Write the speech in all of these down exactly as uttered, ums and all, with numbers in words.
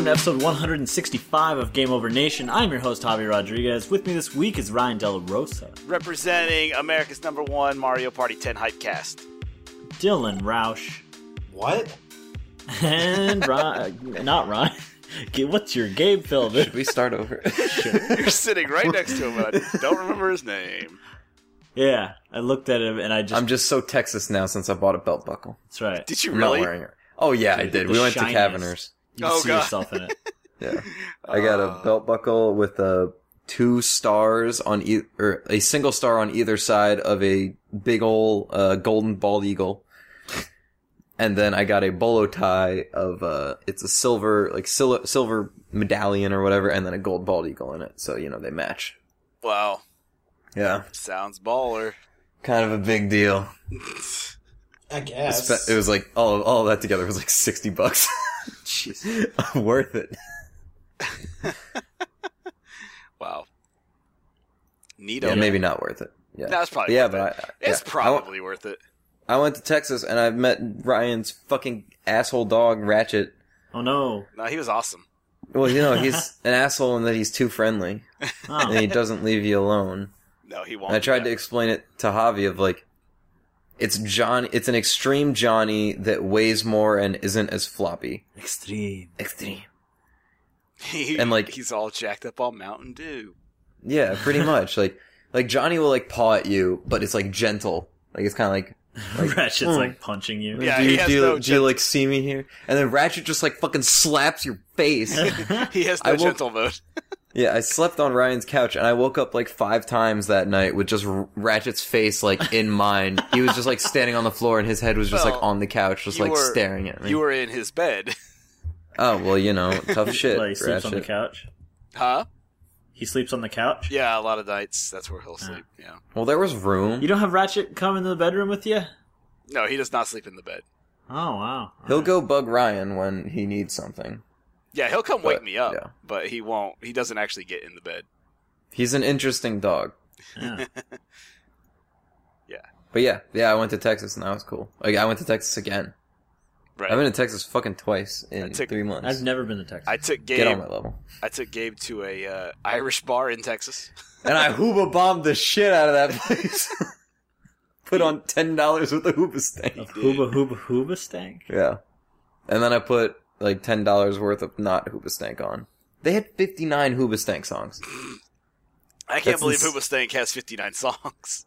welcome to episode one sixty-five of Game Over Nation. I'm your host, Javi Rodriguez. With me this week is Ryan Della Rosa. Representing America's number one Mario Party ten Hypecast. Dylan Roush. What? And Ryan, not Ryan. What's your Gabe Philbin? Should we start over? Sure. You're sitting right next to him, but I don't remember his name. Yeah, I looked at him and I just... I'm just so Texas now since I bought a belt buckle. That's right. Did you I'm really? not wearing it. Oh yeah, I did. The We went shiniest. to Caveners. You Oh, see God. yourself in it. Yeah, I got a Uh. belt buckle with uh, two stars on e- or a single star on either side of a big ol' uh, golden bald eagle, and then I got a bolo tie of uh, it's a silver like sil- silver medallion or whatever, and then a gold bald eagle in it. So you know they match. Wow. Yeah, Sounds baller. kind of a big deal. I guess. It was like all of, all of that together was like sixty bucks. Jeez. Worth it. Wow. Neato. Yeah, maybe not worth it. Yeah, That's probably yeah, worth but it. I, I- It's yeah. probably worth it. I, I went to Texas and I met Ryan's fucking asshole dog Ratchet. Oh no. No, he was awesome. Well, you know he's an asshole in that he's too friendly and Oh. he doesn't leave you alone. No, he won't. And I tried do to that. explain it to Javi of like, it's Johnny. It's an extreme Johnny that weighs more and isn't as floppy. Extreme. Extreme. He, and, like- he's all jacked up on Mountain Dew. Yeah, pretty much. Like, like Johnny will like paw at you, but it's like gentle. Like it's kind of like. Like, Ratchet's hmm. like punching you. Yeah, do you, he has do, you, no do you like see me here? And then Ratchet just like fucking slaps your face. He has I no will- gentle mode. Yeah, I slept on Ryan's couch and I woke up like five times that night with just R- Ratchet's face like in mine. He was just like standing on the floor and his head was just Well, like on the couch, just you like were- staring at me. You were in his bed. Oh, well, you know, tough shit. Like, he sleeps on the Ratchet. couch. Huh? He sleeps on the couch? Yeah, a lot of nights. That's where he'll sleep. Yeah. Well, there was room. You don't have Ratchet come into the bedroom with you? No, he does not sleep in the bed. Oh, wow. He'll go bug Ryan when he needs something. Yeah, he'll come wake But, me up, yeah. but he won't. He doesn't actually get in the bed. He's an interesting dog. Yeah. Yeah. But yeah, yeah, I went to Texas and that was cool. Like, I went to Texas again. Right. I've been to Texas fucking twice I in took- three months. I've never been to Texas. I took Get on Gabe. my level. I took Gabe to a uh, Irish bar in Texas. And I hooba bombed the shit out of that place. Put on ten dollars with a hooba stank. Of Hooba Hooba Hooba Stank? Yeah. And then I put like ten dollars worth of not hooba stank on. They had fifty-nine hooba stank songs. I can't That's believe ins- Hooba Stank has fifty-nine songs.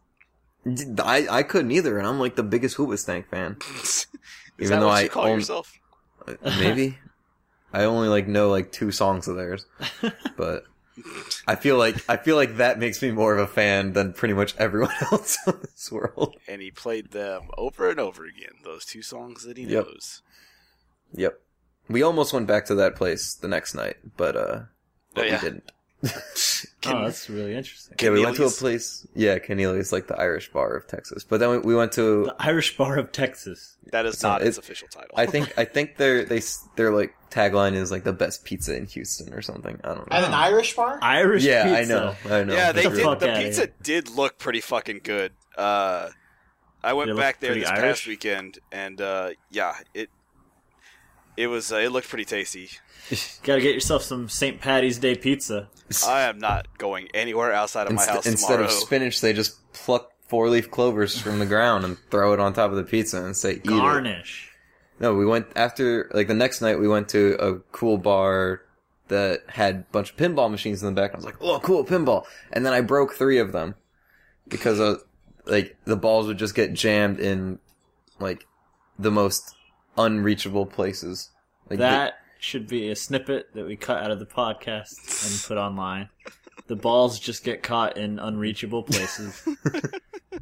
I, I couldn't either, and I'm like the biggest hooba stank fan. Is Even that though what I you call own- yourself? Maybe. I only like know like two songs of theirs. But I feel like I feel like that makes me more of a fan than pretty much everyone else in this world. And he played them over and over again. Those two songs that he Yep. knows. Yep. We almost went back to that place the next night, but uh but Oh, yeah. we didn't. Oh, that's really interesting. Yeah, we went to a Keneally's? place. Yeah, Keneally's like the Irish bar of Texas. But then we, we went to. The Irish Bar of Texas. That is It's not not- its it- official title. I think I think their they s- their like tagline is like the best pizza in Houston or something. I don't know. At an Irish bar? Irish yeah, pizza. I know. I know. yeah, they Get the did. fuck The outta pizza here. did look pretty fucking good. Uh, I went Did it look back there pretty this Irish? past weekend, and uh, yeah, it it was uh, it looked pretty tasty. Gotta get yourself some Saint Patty's Day pizza. I am not going anywhere outside of my Inst- house instead tomorrow. of spinach, they just pluck four leaf clovers from the ground and throw it on top of the pizza and say, "Eat it." Garnish. No, we went after like the next night. We went to a cool bar that had a bunch of pinball machines in the back. I was like, "Oh, cool pinball!" And then I broke three of them because uh, like the balls would just get jammed in like the most unreachable places. Like That should be a snippet that we cut out of the podcast and put online. The balls just get caught in unreachable places. the-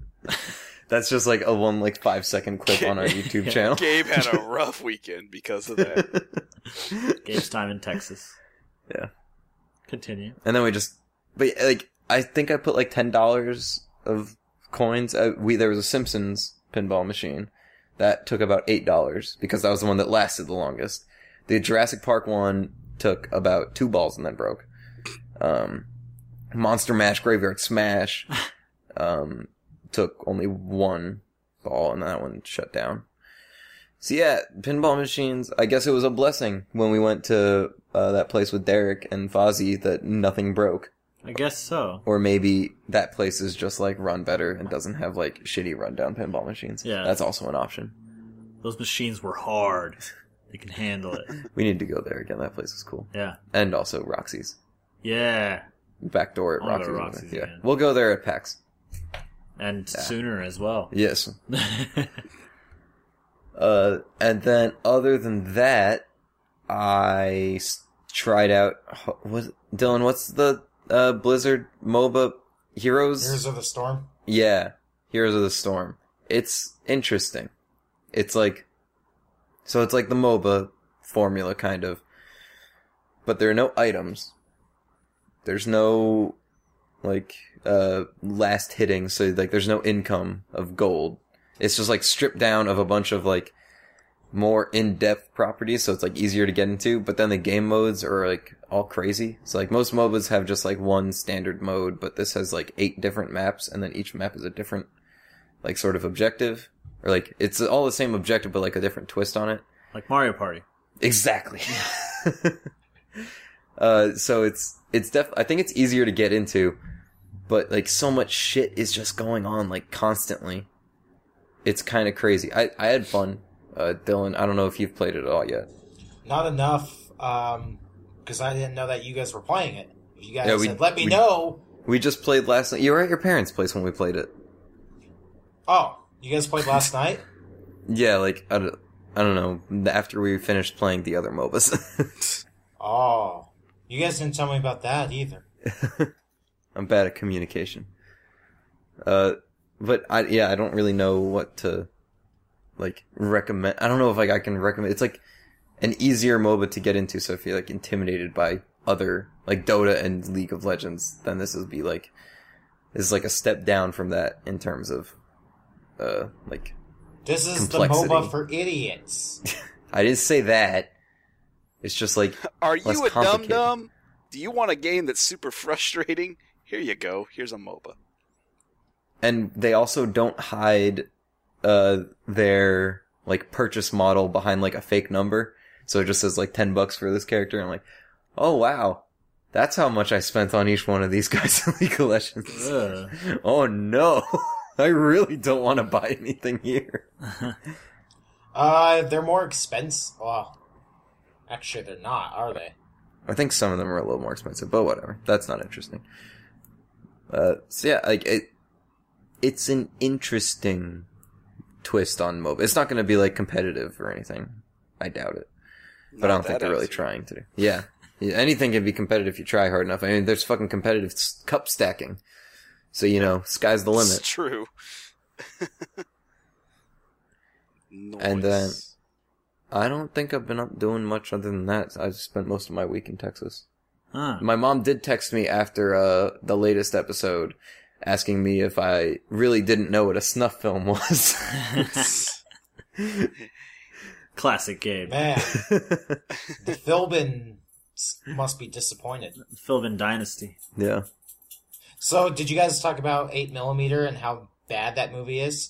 that's just like a one like five second clip on our YouTube Yeah. channel. Gabe had a rough weekend because of that. Gabe's time in Texas. Yeah. Continue. And then we just, but like, I think I put like ten dollars of coins. Uh, we there was a Simpsons pinball machine that took about eight dollars because that was the one that lasted the longest. The Jurassic Park one took about two balls and then broke. Um, Monster Mash Graveyard Smash um, took only one ball and that one shut down. So yeah, pinball machines, I guess it was a blessing when we went to uh, that place with Derek and Fozzie that nothing broke. I guess so. Or maybe that place is just, like, run better and doesn't have, like, shitty rundown pinball machines. Yeah. That's also an option. Those machines were hard. They can handle it. We need to go there again. That place is cool. Yeah. And also Roxy's. Yeah. Back door at I'll go Roxy's. to Roxy's yeah. again. We'll go there at PAX. And Yeah. sooner as well. Yes. uh, and then other than that, I s- tried out, was Dylan, what's the uh, Blizzard MOBA Heroes? Heroes of the Storm. Yeah. Heroes of the Storm. It's interesting. It's like, so it's like the MOBA formula, kind of. But there are no items. There's no, like, uh, last hitting, so, like, there's no income of gold. It's just, like, stripped down of a bunch of, like, more in-depth properties, so it's, like, easier to get into, but then the game modes are, like, all crazy. So, like, most MOBAs have just, like, one standard mode, but this has, like, eight different maps, and then each map is a different, like, sort of objective. Or, like, it's all the same objective, but, like, a different twist on it. Like Mario Party. Exactly. uh, so it's, it's def, I think it's easier to get into, but, like, so much shit is just going on, like, constantly. It's kind of crazy. I, I had fun. Uh, Dylan, I don't know if you've played it at all yet. Not enough, um, because I didn't know that you guys were playing it. If you guys Yeah, we- had let me we- know. We just played last night. You were at your parents' place when we played it. Oh, you guys played last night? Yeah, like, I don't, I don't know, after we finished playing the other MOBAs. Oh, you guys didn't tell me about that either. I'm bad at communication. Uh, but I, yeah, I don't really know what to, like, recommend. I don't know if, like, I can recommend. It's, like, an easier MOBA to get into, so if you're, like, intimidated by other, like, Dota and League of Legends, then this would be, like, this is, like, a step down from that in terms of, uh, like, This is complexity. the MOBA for idiots. I didn't say that. It's just, like, Are less you a dum complicated. dum? Do you want a game that's super frustrating? Here you go. Here's a MOBA. And they also don't hide uh their like purchase model behind like a fake number. So it just says like ten bucks for this character. And I'm like, oh wow. That's how much I spent on each one of these guys in League of Legends. Ugh. Oh no. I really don't want to buy anything here. Uh, they're more expensive. Well, actually, they're not, are they? I think some of them are a little more expensive, but whatever. That's not interesting. Uh, so yeah, like it, it's an interesting twist on MOBA. It's not going to be like competitive or anything. I doubt it. But I Not don't think that they're really easy. trying to do. Yeah. Yeah, anything can be competitive if you try hard enough. I mean, there's fucking competitive s- cup stacking. So, you know, sky's the limit. It's true. Noise. And then- I don't think I've been up doing much other than that. I spent most of my week in Texas. Huh. My mom did text me after uh, the latest episode asking me if I really didn't know what a snuff film was. Classic Gabe. Man, the Philbin must be disappointed. Philbin Dynasty. Yeah. So, did you guys talk about eight millimeter and how bad that movie is?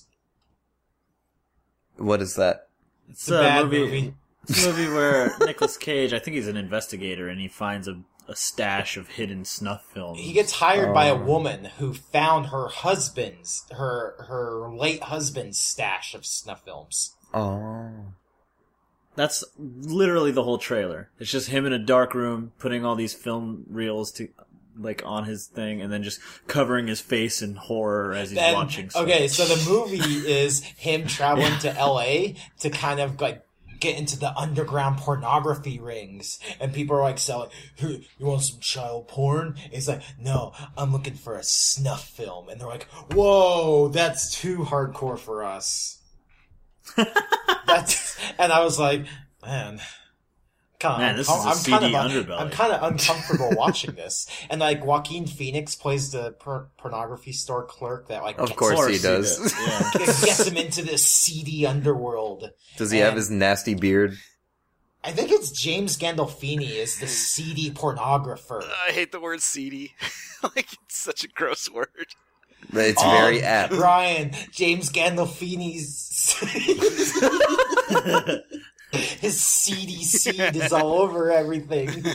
What is that? It's It's a bad movie, movie. It's a movie where Nicolas Cage, I think he's an investigator, and he finds a, a stash of hidden snuff films. He gets hired by a Oh. woman who found her husband's, her her late husband's stash of snuff films. Oh. That's literally the whole trailer. It's just him in a dark room putting all these film reels to like on his thing, and then just covering his face in horror as he's And- watching stuff. okay, so the movie is him traveling to L A to kind of like get into the underground pornography rings, and people are like selling, "Hey, you want some child porn?" And he's like, "No, I'm looking for a snuff film," and they're like, "Whoa, that's too hardcore for us." That's, and I was like, man. Kinda, Man, this is a I'm seedy kind of, underbelly. I'm kind of uncomfortable watching this, and like Joaquin Phoenix plays the por- pornography store clerk that like Of gets, course Of he course does. does, yeah. gets him into this seedy underworld. Does he have And- his nasty beard? I think it's James Gandolfini is the seedy pornographer. I hate the word seedy. Like, it's such a gross word. It's Um, very apt. Ryan, James Gandolfini's. His seedy seed is all over everything.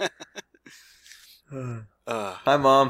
Uh, Hi, Mom.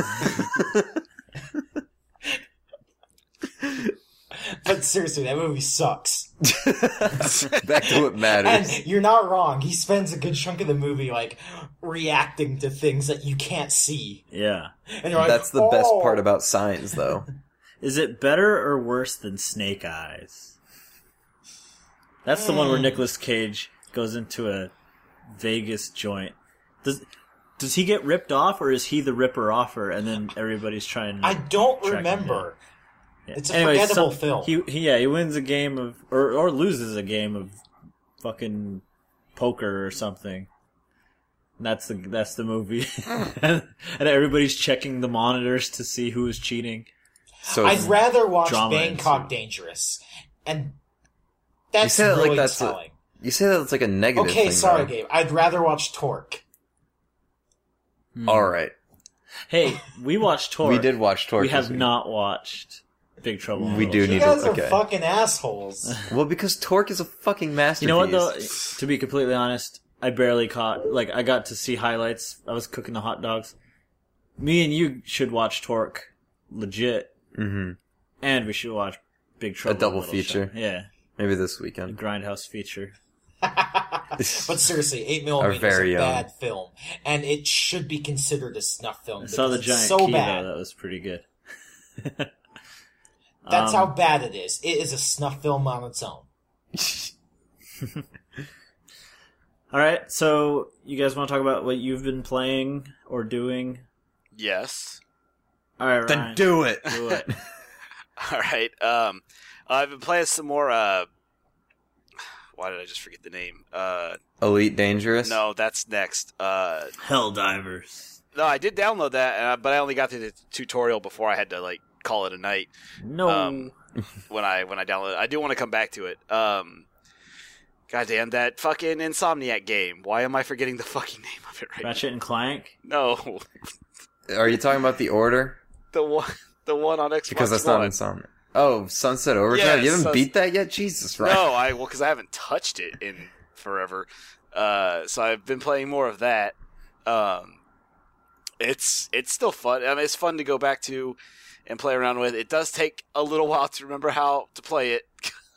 But seriously, that movie sucks. Back to what matters. And you're not wrong. He spends a good chunk of the movie like reacting to things that you can't see. Yeah. And you're like, That's the best "Oh." part about science, though. Is it better or worse than Snake Eyes? That's the one where Mm. Nicolas Cage goes into a Vegas joint. Does does he get ripped off, or is he the ripper offer, and then everybody's trying to... I don't track him remember. Yeah. It's a Anyway, forgettable some- film. He, he, yeah, he wins a game of... Or, or loses a game of fucking poker or something. And that's the that's the movie. And everybody's checking the monitors to see who is cheating. So I'd rather watch drama Bangkok ensued. Dangerous. And that's say that like really that's a- telling. you say that's like a negative Okay, thing. sorry, though. Gabe. I'd rather watch Torque. All right. Hey, we watched Torque. We did watch Torque. We this have week. not watched Big Trouble in We Little do China. You need guys to- are okay. fucking assholes. Well, because Torque is a fucking masterpiece. You know what, though? To be completely honest, I barely caught... Like, I got to see highlights. I was cooking the hot dogs. Me and you should watch Torque legit. Mm-hmm. And we should watch Big Trouble in double Little feature. China. Yeah. Maybe this A weekend. Grindhouse feature. But seriously, eight millimeter is very a own. bad film. And it should be considered a snuff film. I saw the because giant it's so key, bad. though. That was pretty good. That's Um, how bad it is. It is a snuff film on its own. All right, so you guys want to talk about what you've been playing or doing? yes. All right, Then Ryan, do it. do it. All right. Um, I've been playing some more. Uh, why did I just forget the name? Uh, Elite Dangerous. no, that's next. Uh, Helldivers. no, I did download that, uh, but I only got to the tutorial before I had to like call it a night. No. Um, when I when I download it, I do want to come back to it. Um, goddamn that fucking Insomniac game. Why am I forgetting the fucking name of it right Ratchet and Clank. now? No, Are you talking about the Order? the one the one on Xbox Because that's One. not Insomnia. Oh, Sunset Overdrive. Yeah, you haven't Suns- beat that yet? Jesus, right? No, I well because I haven't touched it in forever. Uh, so I've been playing more of that. Um, it's it's still fun. I mean, it's fun to go back to and play around with. It does take a little while to remember how to play it.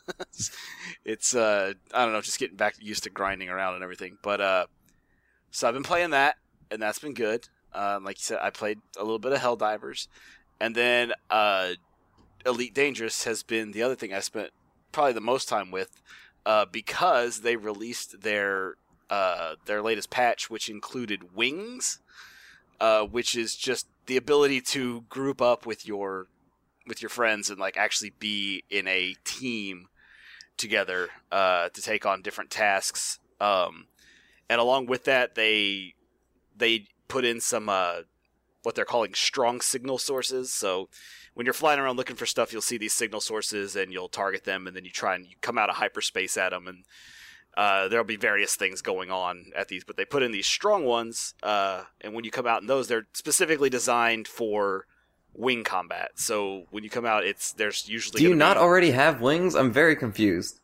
It's uh, I don't know, just getting back used to grinding around and everything. But uh, so I've been playing that, and that's been good. Um, like you said, I played a little bit of Helldivers, and then uh, Elite Dangerous has been the other thing I spent probably the most time with, uh, because they released their uh, their latest patch, which included wings, uh, which is just the ability to group up with your with your friends and like actually be in a team together uh, to take on different tasks. Um, and along with that, they they put in some uh, what they're calling strong signal sources. So when you're flying around looking for stuff, you'll see these signal sources and you'll target them, and then you try and you come out of hyperspace at them, and uh, there'll be various things going on at these. But they put in these strong ones, uh, and when you come out in those, they're specifically designed for wing combat. So when you come out, it's there's usually Do you gonna not be, already have wings? I'm very confused.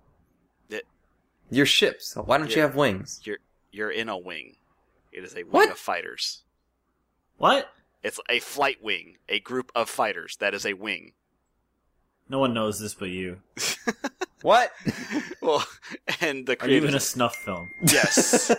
It- Your ships. Why don't you Yeah. have wings? you're you're in a wing. It is a wing What? of fighters. What? It's a flight wing, a group of fighters. That is a wing. No one knows this but you. What? Well, and the Are you in creators. a snuff film? Yes.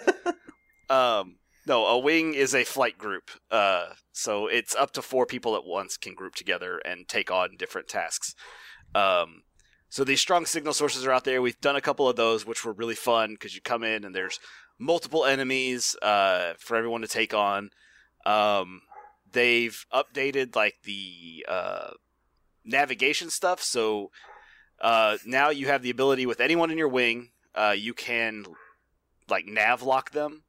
um, no, a wing is a flight group. Uh, so it's up to four people at once can group together and take on different tasks. Um, so these strong signal sources are out there. We've done a couple of those, which were really fun because you come in and there's multiple enemies uh, for everyone to take on. Um, they've updated like the uh, navigation stuff, so uh, now you have the ability with anyone in your wing. Uh, you can like nav lock them.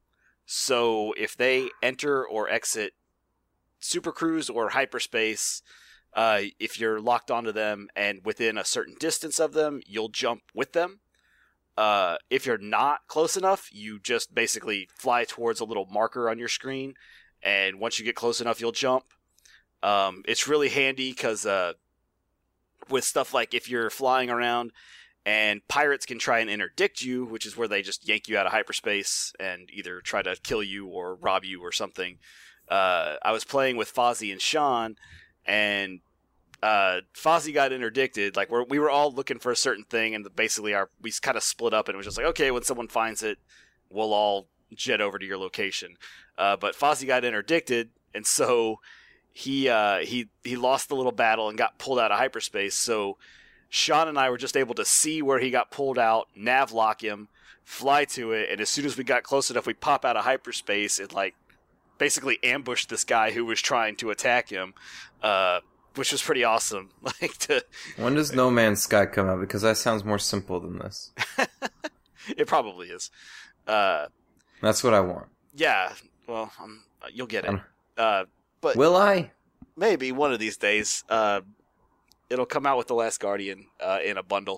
So if they enter or exit supercruise or hyperspace, uh, if you're locked onto them and within a certain distance of them, you'll jump with them. Uh, if you're not close enough, you just basically fly towards a little marker on your screen, and once you get close enough, you'll jump. Um, it's really handy because uh, with stuff like if you're flying around and pirates can try and interdict you, which is where they just yank you out of hyperspace and either try to kill you or rob you or something. Uh, I was playing with Fozzie and Sean, and uh, Fozzie got interdicted. Like we're, we were all looking for a certain thing, and basically our we kind of split up, and it was just like, okay, when someone finds it, we'll all jet over to your location. Uh, but Fozzie got interdicted, and so he uh, he he lost the little battle and got pulled out of hyperspace. So Sean and I were just able to see where he got pulled out, nav lock him, fly to it, and as soon as we got close enough, we pop out of hyperspace and like basically ambushed this guy who was trying to attack him, uh, which was pretty awesome. Like to, when does No Man's Sky come out? Because that sounds more simple than this. It probably is. Uh, That's what I want. Yeah. Well, um, you'll get it. Uh, but will I? Maybe one of these days. Uh, it'll come out with The Last Guardian uh, in a bundle.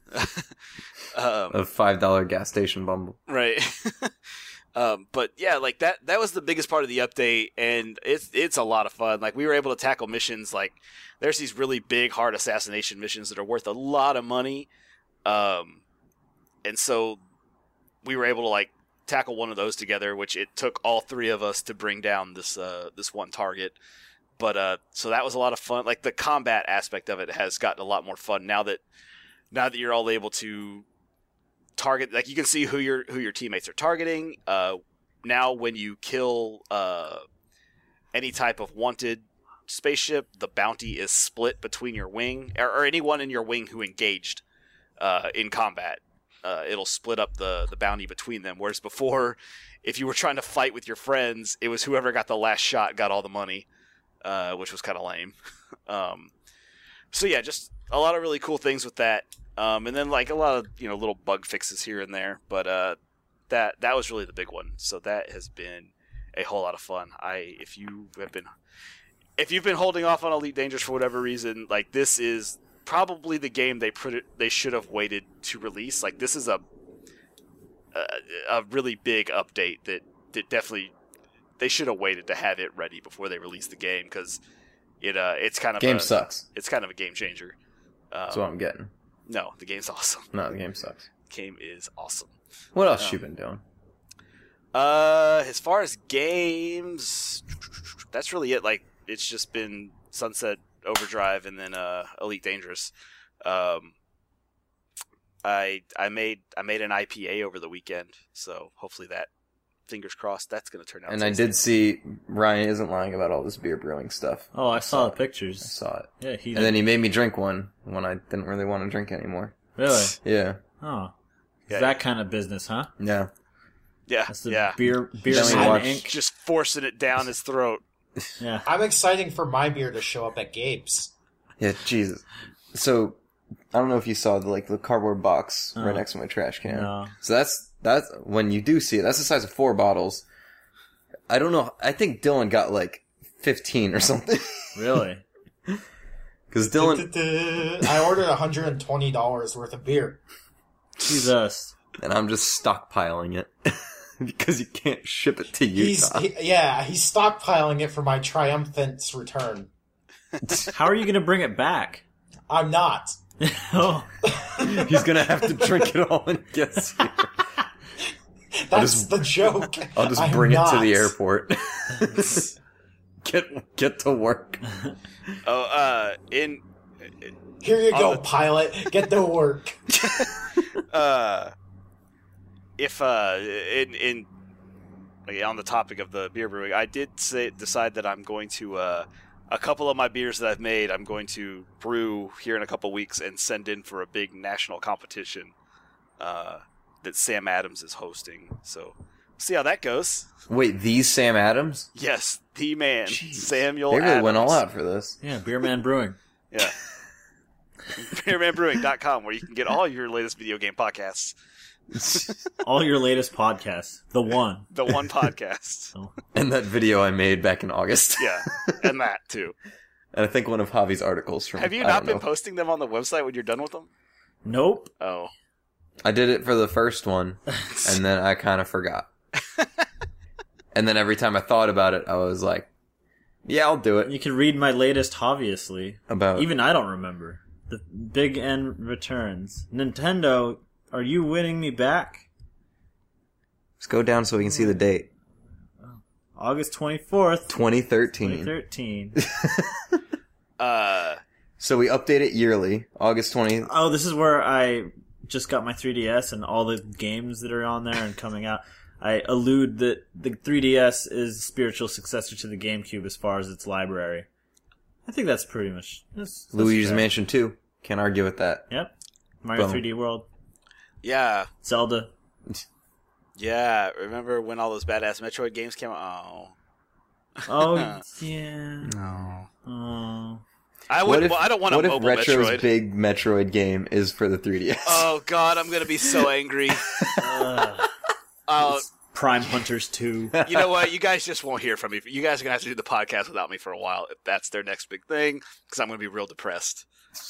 um, a five dollar gas station bundle. Right. Um, but yeah, like that, that was the biggest part of the update, and it's, it's a lot of fun. Like we were able to tackle missions, like there's these really big, hard assassination missions that are worth a lot of money. Um, and so we were able to like tackle one of those together, which it took all three of us to bring down this, uh, this one target. But, uh, so that was a lot of fun. Like the combat aspect of it has gotten a lot more fun now that, now that you're all able to target, like you can see who your who your teammates are targeting. Uh, now, when you kill uh, any type of wanted spaceship, the bounty is split between your wing or, or anyone in your wing who engaged uh, in combat. Uh, it'll split up the the bounty between them. Whereas before, if you were trying to fight with your friends, it was whoever got the last shot got all the money, uh, which was kind of lame. um, so yeah, just a lot of really cool things with that. Um, and then like a lot of, you know, little bug fixes here and there, but uh, that that was really the big one. So that has been a whole lot of fun. I if you have been if you've been holding off on Elite Dangerous for whatever reason, like this is probably the game they put it, they should have waited to release. Like this is a a, a really big update that that definitely they should have waited to have it ready before they release the game, because it uh it's kind of game a, sucks. It's kind of a game changer. Um, That's what I'm getting. No, the game's awesome. No, the game sucks. Game is awesome. What else um, you been doing? Uh, as far as games, that's really it. Like, it's just been Sunset Overdrive and then uh, Elite Dangerous. Um, I I made I made an I P A over the weekend, so hopefully that, fingers crossed, that's going to turn out. And I did see Ryan isn't lying about all this beer brewing stuff. Oh, I saw the I pictures. saw it. Yeah, he. And then he made me drink one when I didn't really want to drink anymore. Really? Yeah. Oh, Yeah. that kind of business, huh? Yeah. Yeah, That's the yeah. beer beer Then we man watched- Inc. Just forcing it down his throat. Yeah. I'm excited for my beer to show up at Gabe's. Yeah, Jesus. So, I don't know if you saw the like the cardboard box Uh, right next to my trash can. No. So that's that's when you do see it. That's the size of four bottles. I don't know. I think Dylan got like fifteen or something. Really? Because Dylan I ordered one hundred twenty dollars worth of beer. Jesus. and I'm just stockpiling it because you can't ship it to He's Utah. he, yeah, he's stockpiling it for my triumphant return. How are you going to bring it back? I'm not. Oh. He's gonna have to drink it all when he gets here. That's just- the joke. I'll just I'm bring it to not. the airport. get get to work. Oh, uh, in Here you go, Oh. pilot. Get to work. uh, if uh, in in like, on the topic of the beer brewing, I did say decide that I'm going to uh, a couple of my beers that I've made, I'm going to brew here in a couple weeks and send in for a big national competition uh, that Sam Adams is hosting. So see how that goes. Wait, these Sam Adams? Yes, the man, Jeez. Samuel. They really Adams. went all out for this. Yeah, Beer Man Brewing. Yeah. beer man brewing dot com, where you can get all your latest video game podcasts. All your latest podcasts. The one. The one podcast. So, And that video I made back in August. Yeah, and that too. And I think one of Javi's articles from. Have you I not don't been know. posting them on the website when you're done with them? nope. Oh. I did it for the first one, and then I kind of forgot. And then every time I thought about it, I was like, "Yeah, I'll do it." You can read my latest, obviously. About Even I don't remember. The Big N returns. Nintendo, are you winning me back? Let's go down so we can see the date. August twenty-fourth, twenty thirteen. twenty thirteen. Uh, So we update it yearly. August twentieth. Oh, this is where I just got my three D S and all the games that are on there and coming out. I allude that the three D S is a spiritual successor to the GameCube as far as its library. I think that's pretty much... That's, that's Luigi's fair. Mansion two. Can't argue with that. Yep. Mario Boom. three D World. yeah, Zelda. yeah. Remember when all those badass Metroid games came out? Oh, Oh, yeah. no. Oh. I What would. if, well, I don't want a what if mobile Retro's Metroid. big Metroid game is for the three D S? Oh God, I'm gonna be so angry. Uh, Uh, Prime Hunters two. you know what? You guys just won't hear from me. You guys are gonna have to do the podcast without me for a while if that's their next big thing, because I'm gonna be real depressed.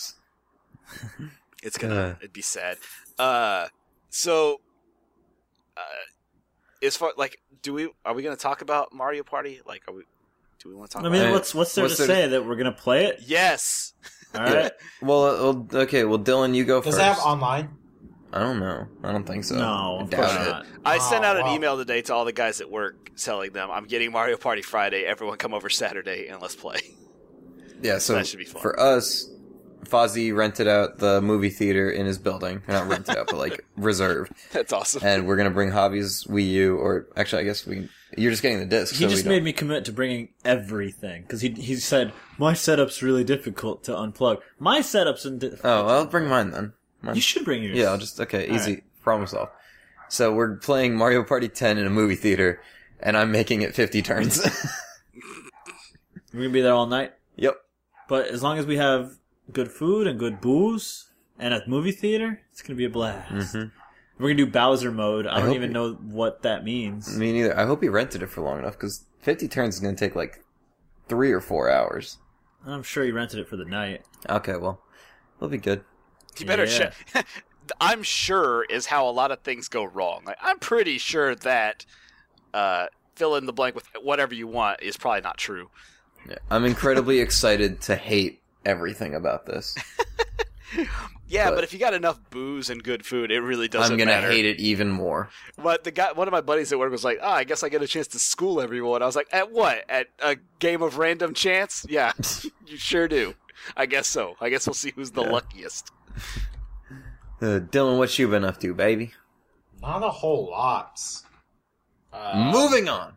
It's gonna Uh. it'd be sad. Uh, so, uh, as far like, do we are we gonna talk about Mario Party? Like, are we? Do we want to talk I about mean, it? what's what's there What's to there to- say that we're gonna play it? Yes. All right. Well, uh, well, okay. Well, Dylan, you go Does first. it have online? I don't know. I don't think so. No, I of doubt course it. not. I sent Oh, out an wow. email today to all the guys at work telling them I'm getting Mario Party Friday. Everyone come over Saturday and let's play. Yeah, so That should be fun. for us, Fozzie rented out the movie theater in his building. Or not rented out, but like reserved. That's awesome. And we're gonna bring Javi's Wii U, or actually, I guess we. You're just getting the disc. He so just we made don't- me commit to bringing everything because he he said my setup's really difficult to unplug. My setup's in. Di- Oh, well, I'll bring mine then. Mine. You should bring yours. Yeah, I'll just okay, All easy. right. Problem solved. So we're playing Mario Party ten in a movie theater, and I'm making it fifty turns. We're gonna be there all night. Yep. But as long as we have good food and good booze and a movie theater, it's gonna be a blast. Mhm. We're gonna do Bowser mode. I, I don't hope even you- know what that means. Me neither. I hope he rented it for long enough because fifty turns is going to take like three or four hours. I'm sure he rented it for the night. Okay, well, it'll be good. You better Yeah. check. I'm sure is how a lot of things go wrong. Like I'm pretty sure that uh, fill in the blank with whatever you want is probably not true. Yeah. I'm incredibly excited to hate everything about this. Yeah, But- but, if you got enough booze and good food, it really doesn't I'm going to matter. hate it even more. But the guy, one of my buddies at work was like, "Oh, I guess I get a chance to school everyone." I was like, "At what? At a game of random chance?" Yeah, you sure do. I guess so. I guess we'll see who's the Yeah. luckiest. Uh, Dylan, what you been up to, baby? Not a whole lot. Uh, Moving on.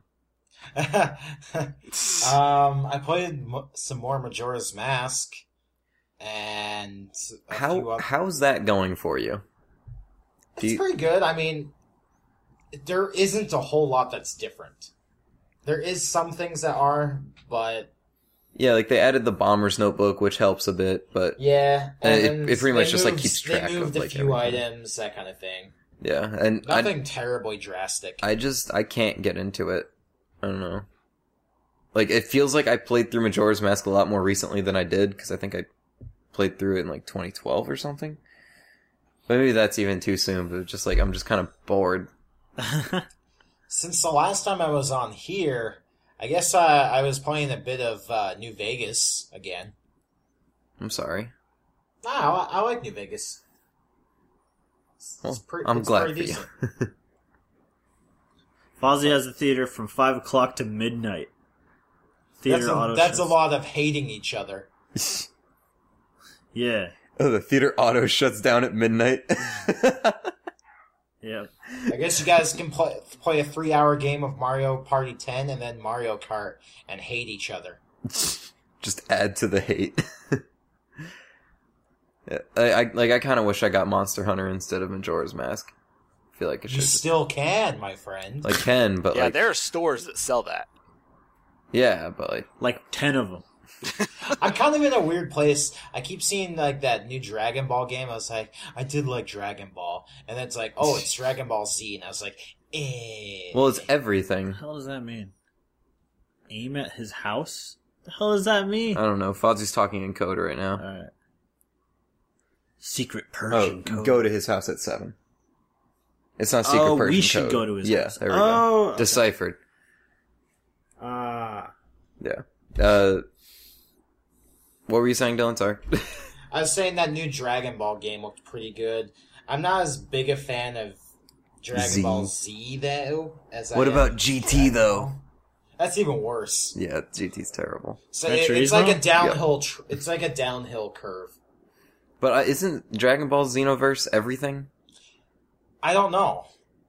um, I played mo- some more Majora's Mask, and a few How oth- how's that going for you? Do It's you- pretty good. I mean, there isn't a whole lot that's different. There is some things that are, but Yeah, like they added the Bomber's Notebook, which helps a bit, but yeah, Uh, it- and it pretty much they just, like, moved- keeps track They of, moved a like, few everything. items, that kind of thing. yeah, and I, Nothing terribly drastic. I just I can't get into it. I don't know. Like it feels like I played through Majora's Mask a lot more recently than I did because I think I played through it in like twenty twelve or something. But maybe that's even too soon. But just like I'm just kind of bored. Since the last time I was on here, I guess uh, I was playing a bit of uh, New Vegas again. I'm sorry. No, I, I like New Vegas. It's, Well, it's pre- I'm it's glad pretty for you. decent. Fozzie has a theater from five o'clock to midnight. Theater That's, auto a, that's a shuts- lot of hating each other. Yeah. Oh, the theater auto shuts down at midnight. Yeah. I guess you guys can play play a three hour game of Mario Party ten and then Mario Kart and hate each other. Just add to the hate. Yeah, I, I like. I kind of wish I got Monster Hunter instead of Majora's Mask. I feel like it You should. still can, my friend. Like can, but Yeah, like there are stores that sell that. yeah, but like Like ten of them. I'm kind of in a weird place. I keep seeing like that new Dragon Ball game. I was like, I did like Dragon Ball, and then it's like, oh, it's Dragon Ball Z, and I was like, eh. well, it's everything. What the hell does that mean? Aim at his house? The hell does that mean? I don't know. Fozzie's talking in code right now. Alright. Secret Oh, Persian code. go to his house at seven. It's not secret Oh, Persian we should code. go to his yeah, house. there we Oh, go. okay. Deciphered. Ah. Yeah. Uh, what were you saying, Dylan? Sorry. I was saying that new Dragon Ball game looked pretty good. I'm not as big a fan of Dragon Z. Ball Z though. As What I about am G T Dragon though? Ball. That's even worse. Yeah, G T's terrible. So Gran it, it's like a Turismo? downhill. Tr- it's like a downhill curve. But uh, isn't Dragon Ball Xenoverse everything? I don't know.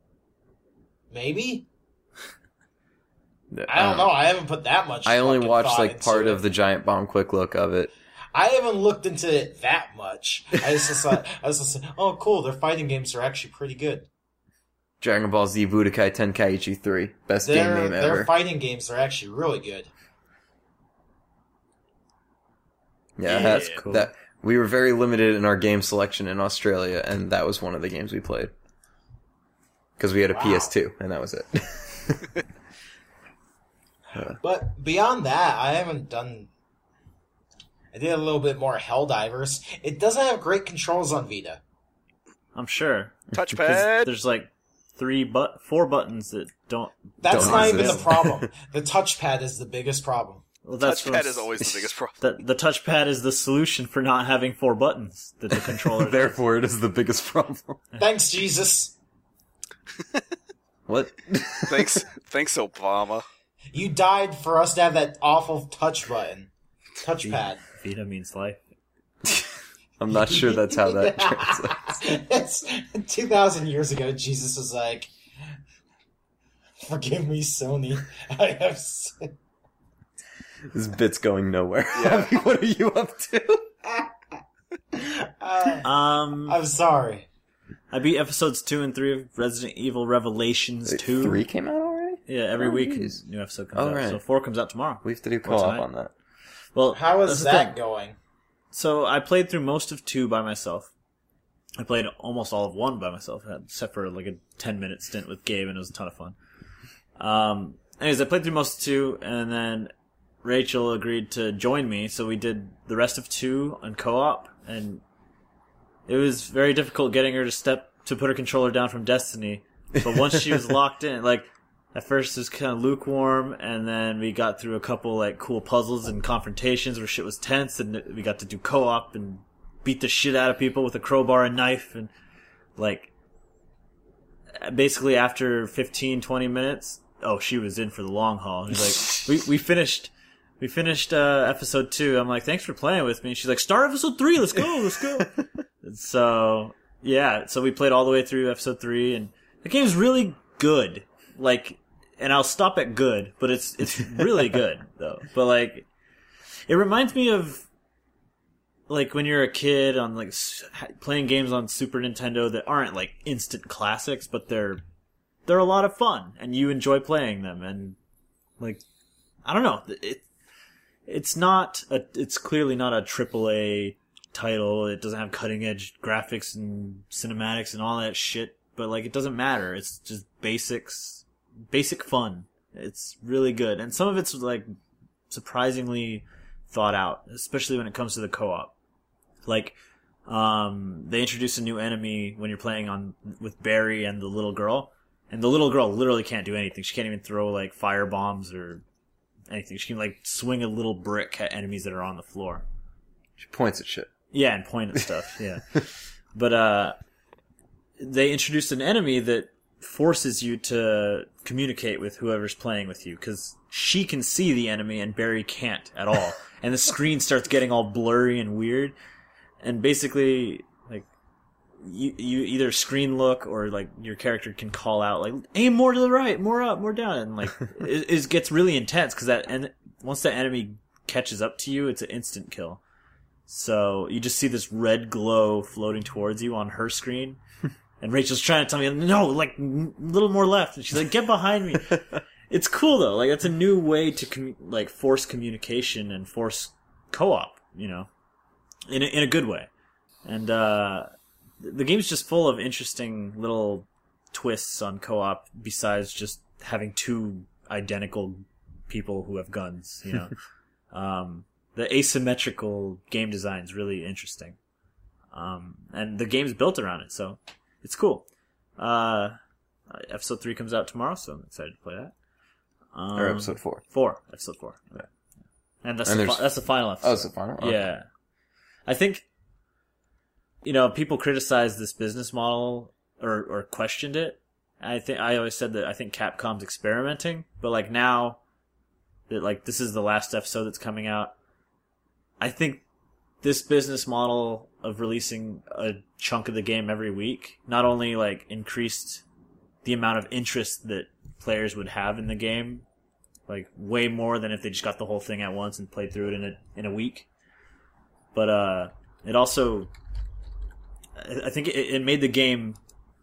Maybe Uh, I don't know. I haven't put that much. I only fucking watched thought like into part it. of the Giant Bomb quick look of it. I haven't looked into it that much. I just thought I was just like, oh, cool. Their fighting games are actually pretty good. Dragon Ball Z Budokai Tenkaichi three. Best Their game name their ever. fighting games are actually really good. Yeah, Yeah, that's cool. that. We were very limited in our game selection in Australia, and that was one of the games we played. Because we had a Wow. P S two, and that was it. But beyond that, I haven't done. I did a little bit more Helldivers. It doesn't have great controls on Vita. I'm sure. 'Cause Touchpad. There's like three but four buttons that don't. That's Don't not even the exist. problem. The touchpad is the biggest problem. Well, that's what Touchpad I'm is s- always the biggest problem. The, the touchpad is the solution for not having four buttons that the controller does. Therefore, it is the biggest problem. Thanks, Jesus. What? Thanks, thanks, Obama. You died for us to have that awful touch button. Touchpad. Vita means life. I'm not sure that's how that translates. It's two thousand years ago, Jesus was like, forgive me, Sony. I have sinned." This bit's going nowhere. Yeah. What are you up to? Uh, Um, I'm sorry. I beat episodes two and three of Resident Evil Revelations two. Three came out already? Yeah, every Oh, week geez. a new episode comes Oh, out. right. So four comes out tomorrow. We have to do Or co-op tonight. on that. Well, How that's is the that thing. going? So I played through most of two by myself. I played almost all of one by myself, except for like a ten minute stint with Gabe, and it was a ton of fun. Um, anyways, I played through most of two, and then Rachel agreed to join me, so we did the rest of two on co-op, and it was very difficult getting her to step to put her controller down from Destiny. But once she was locked in, like at first it was kind of lukewarm, and then we got through a couple like cool puzzles and confrontations where shit was tense, and we got to do co-op and beat the shit out of people with a crowbar and knife, and like basically after fifteen, twenty minutes, oh, she was in for the long haul. She's like, we we finished. We finished uh, episode two. I'm like, thanks for playing with me. She's like, start episode three. Let's go. Let's go. So yeah, so we played all the way through episode three, and the game's really good. Like, and I'll stop at good, but it's it's really good though. But like, it reminds me of like when you're a kid on like s- playing games on Super Nintendo that aren't like instant classics, but they're they're a lot of fun, and you enjoy playing them. And like, I don't know, it it's not a it's clearly not a triple A title. It doesn't have cutting edge graphics and cinematics and all that shit. But like, it doesn't matter. It's just basics, basic fun. It's really good, and some of it's like surprisingly thought out, especially when it comes to the co-op. Like, um, they introduce a new enemy when you're playing on with Barry and the little girl, and the little girl literally can't do anything. She can't even throw like fire bombs or anything. She can like swing a little brick at enemies that are on the floor. She points at shit. Yeah, and point at stuff. Yeah, but uh, they introduced an enemy that forces you to communicate with whoever's playing with you, because she can see the enemy and Barry can't at all, and the screen starts getting all blurry and weird. And basically, like, you you either screen look or like your character can call out like, aim more to the right, more up, more down, and like it, it gets really intense because that and once that enemy catches up to you, it's an instant kill. So you just see this red glow floating towards you on her screen, and Rachel's trying to tell me, no, like a little more left, and she's like, get behind me. It's cool though, like that's a new way to commu- like force communication and force co-op, you know, in a, in a good way. And uh the game's just full of interesting little twists on co-op besides just having two identical people who have guns, you know. um The asymmetrical game design is really interesting. Um, and the game's built around it, so it's cool. Uh, episode three comes out tomorrow, so I'm excited to play that. Um, Or episode four. Four. Episode four. Yeah. And that's, And the, there's- fi- that's the final episode. Oh, it's the final? Okay. Yeah. I think you know, people criticize this business model or or questioned it. I think I always said that I think Capcom's experimenting, but like now that like this is the last episode that's coming out, I think this business model of releasing a chunk of the game every week not only like increased the amount of interest that players would have in the game, like way more than if they just got the whole thing at once and played through it in a in a week, but uh, it also, I think it, it made the game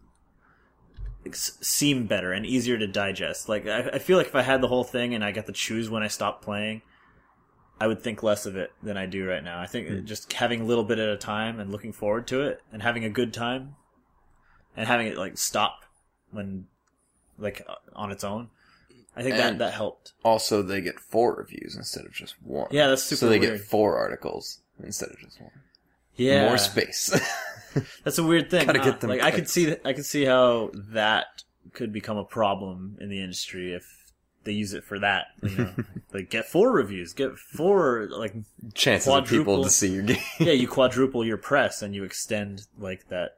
seem better and easier to digest. Like I, I feel like if I had the whole thing and I got to choose when I stopped playing, I would think less of it than I do right now. I think mm. just having a little bit at a time and looking forward to it and having a good time and having it like stop when like on its own, I think and that that helped. Also, they get four reviews instead of just one. Yeah, that's super So they weird. get four articles instead of just one. Yeah, more space. That's a weird thing. Gotta huh? get them like I could clicks. see, I could see how that could become a problem in the industry if they use it for that. You know, like get four reviews, get four like Chances of people quadruple- to see your game. yeah, you quadruple your press and you extend like that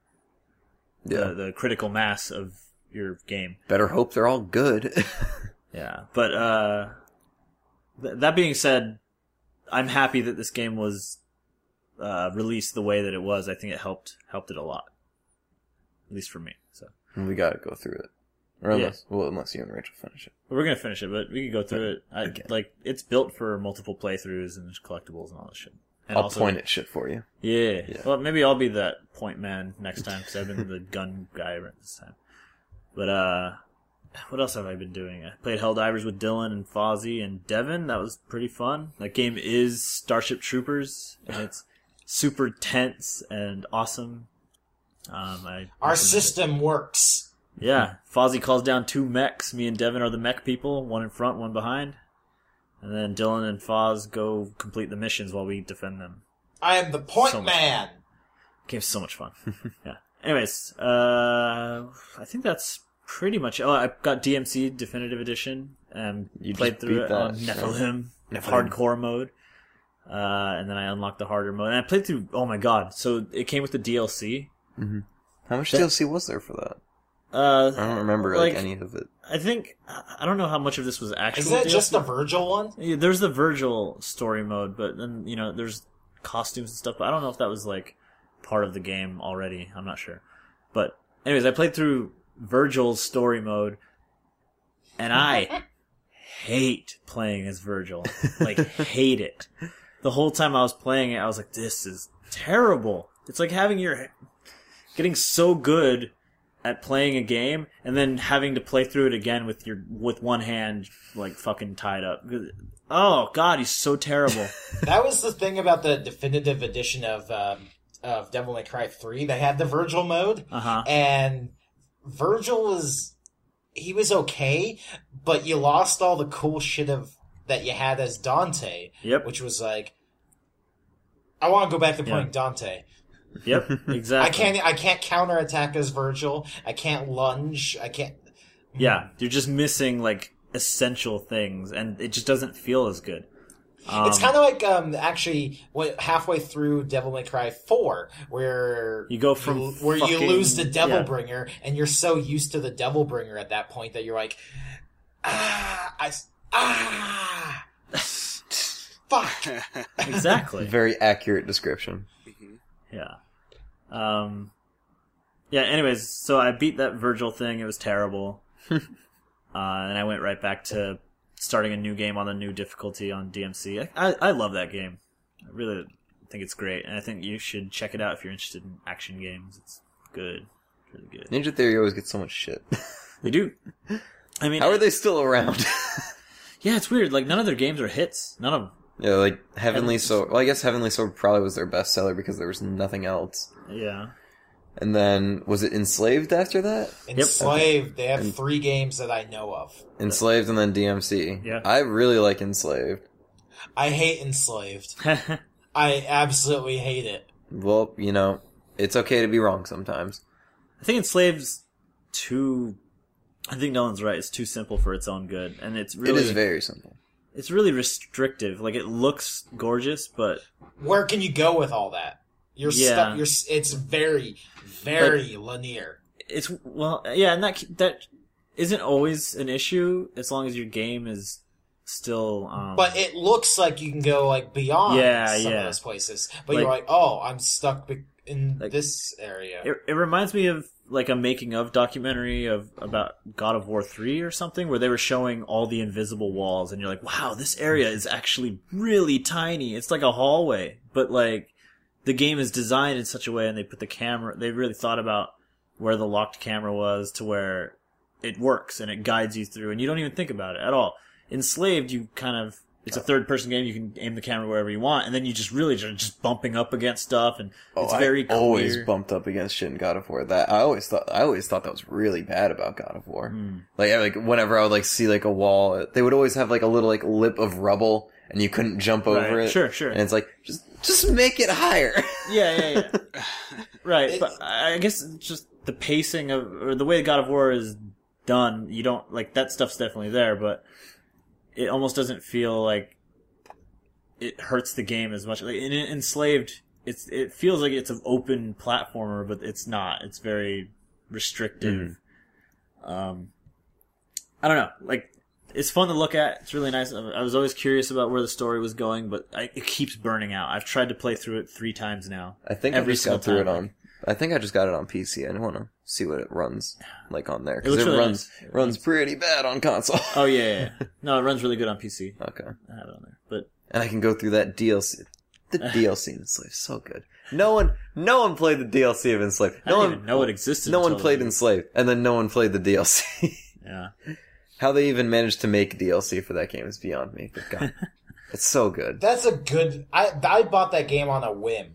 Yeah. the, the critical mass of your game. Better hope they're all good. Yeah, but uh, th- that being said, I'm happy that this game was uh, released the way that it was. I think it helped helped it a lot, at least for me. So we gotta go through it. Or unless, well, unless you and Rachel finish it. we're gonna finish it, but we can go through it. I, Okay. Like it's built for multiple playthroughs and collectibles and all this shit. And I'll also, point at shit for you. Yeah. Yeah. Well, maybe I'll be that point man next time because I've been the gun guy right this time. But uh, what else have I been doing? I played Helldivers with Dylan and Fozzie and Devin. That was pretty fun. That game is Starship Troopers, and it's super tense and awesome. Um, I Our system works. Yeah, Fozzie calls down two mechs. Me and Devin are the mech people, one in front, one behind. And then Dylan and Foz go complete the missions while we defend them. I am the point So much man. Game's so much fun. Yeah. Anyways, uh, I think that's pretty much. Oh, I got D M C Definitive Edition and You played just through beat it that, on yeah. Nephilim, Nephilim. hardcore mode. Uh, and then I unlocked the harder mode. And I played through. Oh my god! So it came with the D L C. How much That- D L C was there for that? Uh, I don't remember like, like, any of it. I think I don't know how much of this was actual. Is it D L C. just the Virgil one? Yeah, there's the Virgil story mode, but then, you know, there's costumes and stuff, but I don't know if that was, like, part of the game already. I'm not sure. But, anyways, I played through Virgil's story mode, and I hate playing as Virgil. Like, hate it. The whole time I was playing it, I was like, this is terrible. It's like having your... getting so good at playing a game and then having to play through it again with your with one hand like fucking tied up. Oh god, he's so terrible. That was the thing about the definitive edition of um, of Devil May Cry three. They had the Virgil mode, Uh-huh. and Virgil was he was okay, but you lost all the cool shit of that you had as Dante. Yep. Which was like, I want to go back to playing Yeah. Dante. Yep, exactly. I can't. I can't counterattack as Virgil. I can't lunge. I can't. Yeah, you're just missing like essential things and it just doesn't feel as good. Um, It's kind of like um actually what halfway through Devil May Cry four, where You go from you, where you fucking- lose the Devil yeah. Bringer, and you're so used to the Devil Bringer at that point that you're like, ah, I s- ah, fuck. exactly. Very accurate description. Yeah. Um, yeah, anyways, so I beat that Virgil thing. It was terrible. uh, and I went right back to starting a new game on the new difficulty on D M C. I, I, I love that game. I really think it's great. And I think you should check it out if you're interested in action games. It's good. It's really good. Ninja Theory always gets so much shit. They do. I mean, How are they still around? yeah, it's weird. Like, none of their games are hits. None of them. Yeah, like Heavenly Heavenly Sword. Well, I guess Heavenly Sword probably was their best seller because there was nothing else. Yeah. And then, was it Enslaved after that? Enslaved. They have three games that I know of. Enslaved and then D M C. Yeah. I really like Enslaved. I hate Enslaved. I absolutely hate it. Well, you know, it's okay to be wrong sometimes. I think Enslaved's too... I think Nolan's right. It's too simple for its own good. And it's really... It is very simple. It's really restrictive. Like, it looks gorgeous, but Where can you go with all that? You're Yeah. stuck. You're. s- It's very, very linear. It's well, yeah, and that that isn't always an issue as long as your game is still. Um, But it looks like you can go like beyond Yeah, some yeah. of those places. But Like- you're like, oh, I'm stuck be- in Like- this area. It, it reminds me of like a making of documentary of about God of War three or something, where they were showing all the invisible walls, and you're like, wow, this area is actually really tiny. It's like a hallway, but like the game is designed in such a way, and they put the camera. They really thought about where the locked camera was to where it works and it guides you through, and you don't even think about it at all. Enslaved, you kind of. It's a third-person game. You can aim the camera wherever you want, and then you just really are just bumping up against stuff, and it's Oh, very I clear. always bumped up against shit in God of War. That I always thought I always thought that was really bad about God of War. Mm. Like like whenever I would like see like a wall, they would always have like a little like lip of rubble, and you couldn't jump over Right. it. Sure, sure. And it's like just just make it higher. Yeah, yeah, yeah. Right, It- but I guess it's just the pacing of, or the way God of War is done, you don't, like, that stuff's definitely there, but it almost doesn't feel like it hurts the game as much. Like, in Enslaved, it's, it feels like it's an open platformer, but it's not. It's very restrictive. Um, I don't know, like, it's fun to look at. It's really nice. I was always curious about where the story was going, but I, it keeps burning out. I've tried to play through it three times now. I think Every I just single got through it time. on. I think I just got it on P C. I want to see what it runs like on there It because looks it, really runs nice. It runs pretty bad on console. Oh yeah, yeah, yeah. No, it runs really good on P C. Okay, I have it on there, but and I can go through that D L C. The D L C in Enslaved is so good. No one, no one played the D L C of Enslaved. I No didn't one even know it existed. No one until played the- Enslaved, and then no one played the D L C. Yeah, How they even managed to make D L C for that game is beyond me. But God, it's so good. That's a good. I I bought that game on a whim,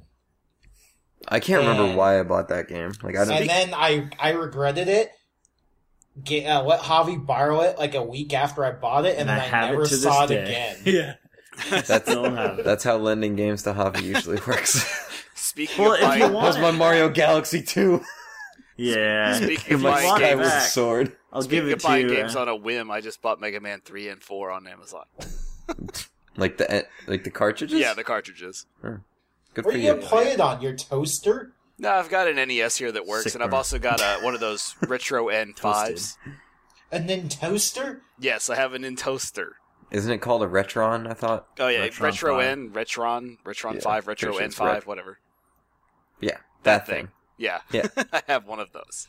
I can't remember And- why I bought that game. Like I and don't. then I I regretted it. Get, uh, let Javi borrow it like a week after I bought it, and, and I then I, have never it to saw it this again. day. Yeah, That's still have it. that's how lending games to Javi usually works. Speaking Well, of if you buying, want- That was my Mario Galaxy two. Yeah, Speaking if of you buying want it games- with a back, sword. I'll speaking give it of to buying you. games uh, on a whim, I just bought Mega Man three and four on Amazon. Like the like the cartridges. Yeah, the cartridges. Good Where for are you you. gonna play it on? Your toaster? No, I've got an N E S here that works, Sick and I've burn. also got a, one of those retro N fives. A Nintoaster? Yes, I have an Nintoaster. Isn't it called a Retron? I thought. Oh yeah, Retron Retro five. N, Retron, Retron Yeah, five, Retro pretty sure N it's five, Ret- whatever. Yeah, That that, thing. thing. Yeah, Yeah. I have one of those.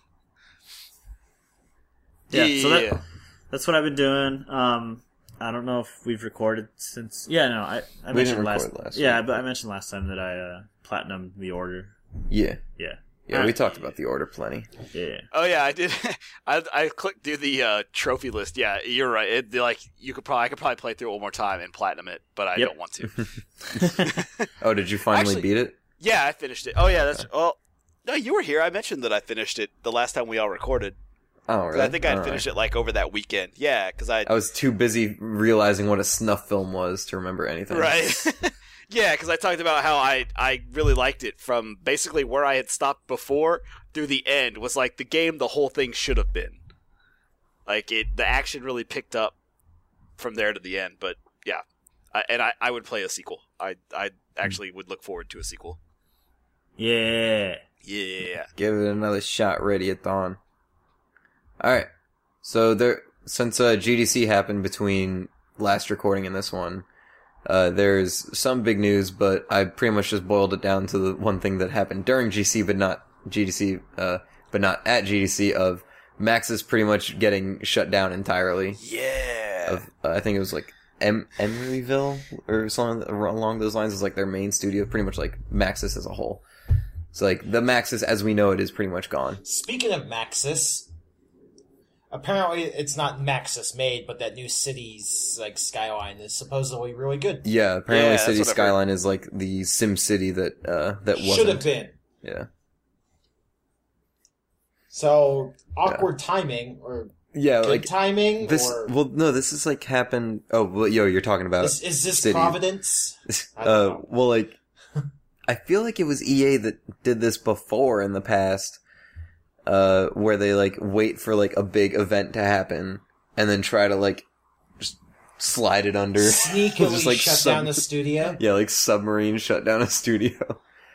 Yeah, so that, that's what I've been doing. Um, I don't know if we've recorded since. Yeah, no, I, I We mentioned didn't last. record last yeah, week, but I but- mentioned last time that I uh, platinumed the order. Yeah. Yeah, Yeah, Alright. we talked about the order plenty. yeah. Oh yeah, I did. I I clicked through the uh, trophy list. Yeah, you're right. It, like you could probably I could probably play through it one more time and platinum it, but I Yep. don't want to. Oh, did you finally Actually- beat it? Yeah, I finished it. Oh yeah, that's. Oh no, you were here. I mentioned that I finished it the last time we all recorded. Oh, 'Cause really? I think I finished it like over that weekend. Yeah, because I. I was too busy realizing what a snuff film was to remember anything. Right. Yeah, because I talked about how I, I really liked it from basically where I had stopped before through the end was like the game the whole thing should have been. Like it, the action really picked up from there to the end. But yeah, I, and I, I would play a sequel. I I actually would look forward to a sequel. Yeah. Yeah. Give it another shot ready at dawn. Alright. So there since uh, G D C happened between last recording and this one, uh, there's some big news, but I pretty much just boiled it down to the one thing that happened during G C but not G D C uh but not at G D C of Maxis pretty much getting shut down entirely. Yeah. Of uh, I think it was like em- Emeryville or something along those lines is like their main studio, pretty much like Maxis as a whole. So like the Maxis as we know it is pretty much gone. Speaking of Maxis, apparently it's not Maxis made, but that new city's like skyline is supposedly really good. Yeah, apparently Yeah, that's City what I've heard. Skyline is like the Sim City that uh that wasn't. Should have been. Yeah. So awkward timing or Yeah, good like timing this or well no, this is like happened oh well yo, you're talking about is, is this City. Providence? I don't uh know. well like I feel like it was E A that did this before in the past. Uh where they like wait for like a big event to happen and then try to like just slide it under. Sneakily Just, like, shut sub- down the studio. Yeah, like submarine shut down a studio.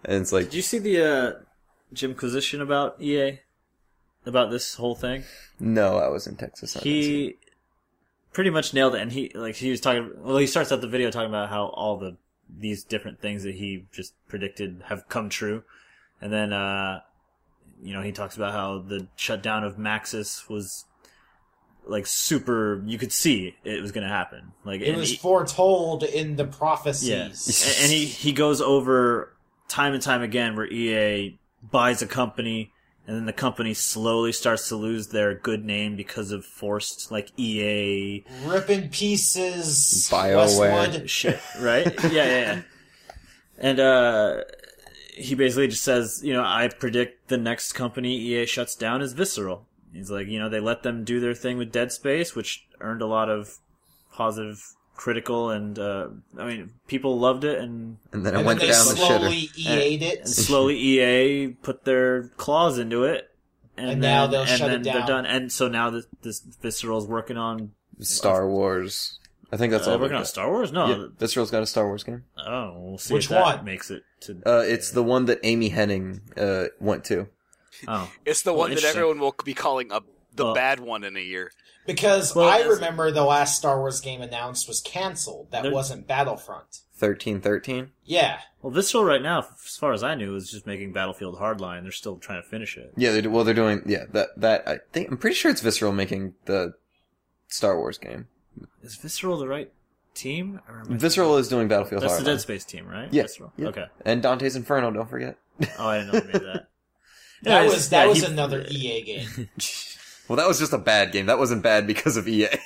And it's like, Did you see the uh, Jimquisition about E A? About this whole thing? no, I was in Texas. I didn't see it. He pretty much nailed it, and he like he was talking. Well, he starts out the video talking about how all the these different things that he just predicted have come true, and then uh, you know he talks about how the shutdown of Maxis was like super. You could see it was going to happen. Like It and was he- foretold in the prophecies. yeah, and, and he he goes over time and time again where E A buys a company. And then the company slowly starts to lose their good name because of forced, like, E A Rip in pieces. BioWare. Westwood. shit, right? Yeah, yeah, yeah. And, uh, he basically just says, you know, I predict the next company E A shuts down is Visceral. He's like, you know, they let them do their thing with Dead Space, which earned a lot of positive critical and, uh, I mean, people loved it and, And then it And then went they down the shitter. slowly E A'd it. and slowly E A put their claws into it. And, And then, now they'll and shut then it they're down. done. And so now this, this Visceral's working on, Star Wars. I think that's uh, all. working they've on got. Star Wars? No. Yeah, Visceral's got a Star Wars game. Oh, we'll see Which if that one? makes it to, Uh, it's the one that Amy Henning uh, went to. oh. It's the Oh, one that interesting. everyone will be calling a the Well- bad one in a year. Because Well, I as- remember the last Star Wars game announced was canceled. That They're- wasn't Battlefront. thirteen thirteen. Yeah. Well, Visceral right now, as far as I knew, is just making Battlefield Hardline. They're still trying to finish it. Yeah, they do, well, they're doing yeah that that I think I'm pretty sure it's Visceral making the Star Wars game. Is Visceral the right team? Or am I- Visceral is doing Battlefield That's Hardline. the Dead Space team, right? Yeah, Visceral. yeah. Okay. And Dante's Inferno. Don't forget. Oh, I didn't know they made that. That Anyways, was that yeah, was he- another E A game. Well, that was just a bad game. That wasn't bad because of E A.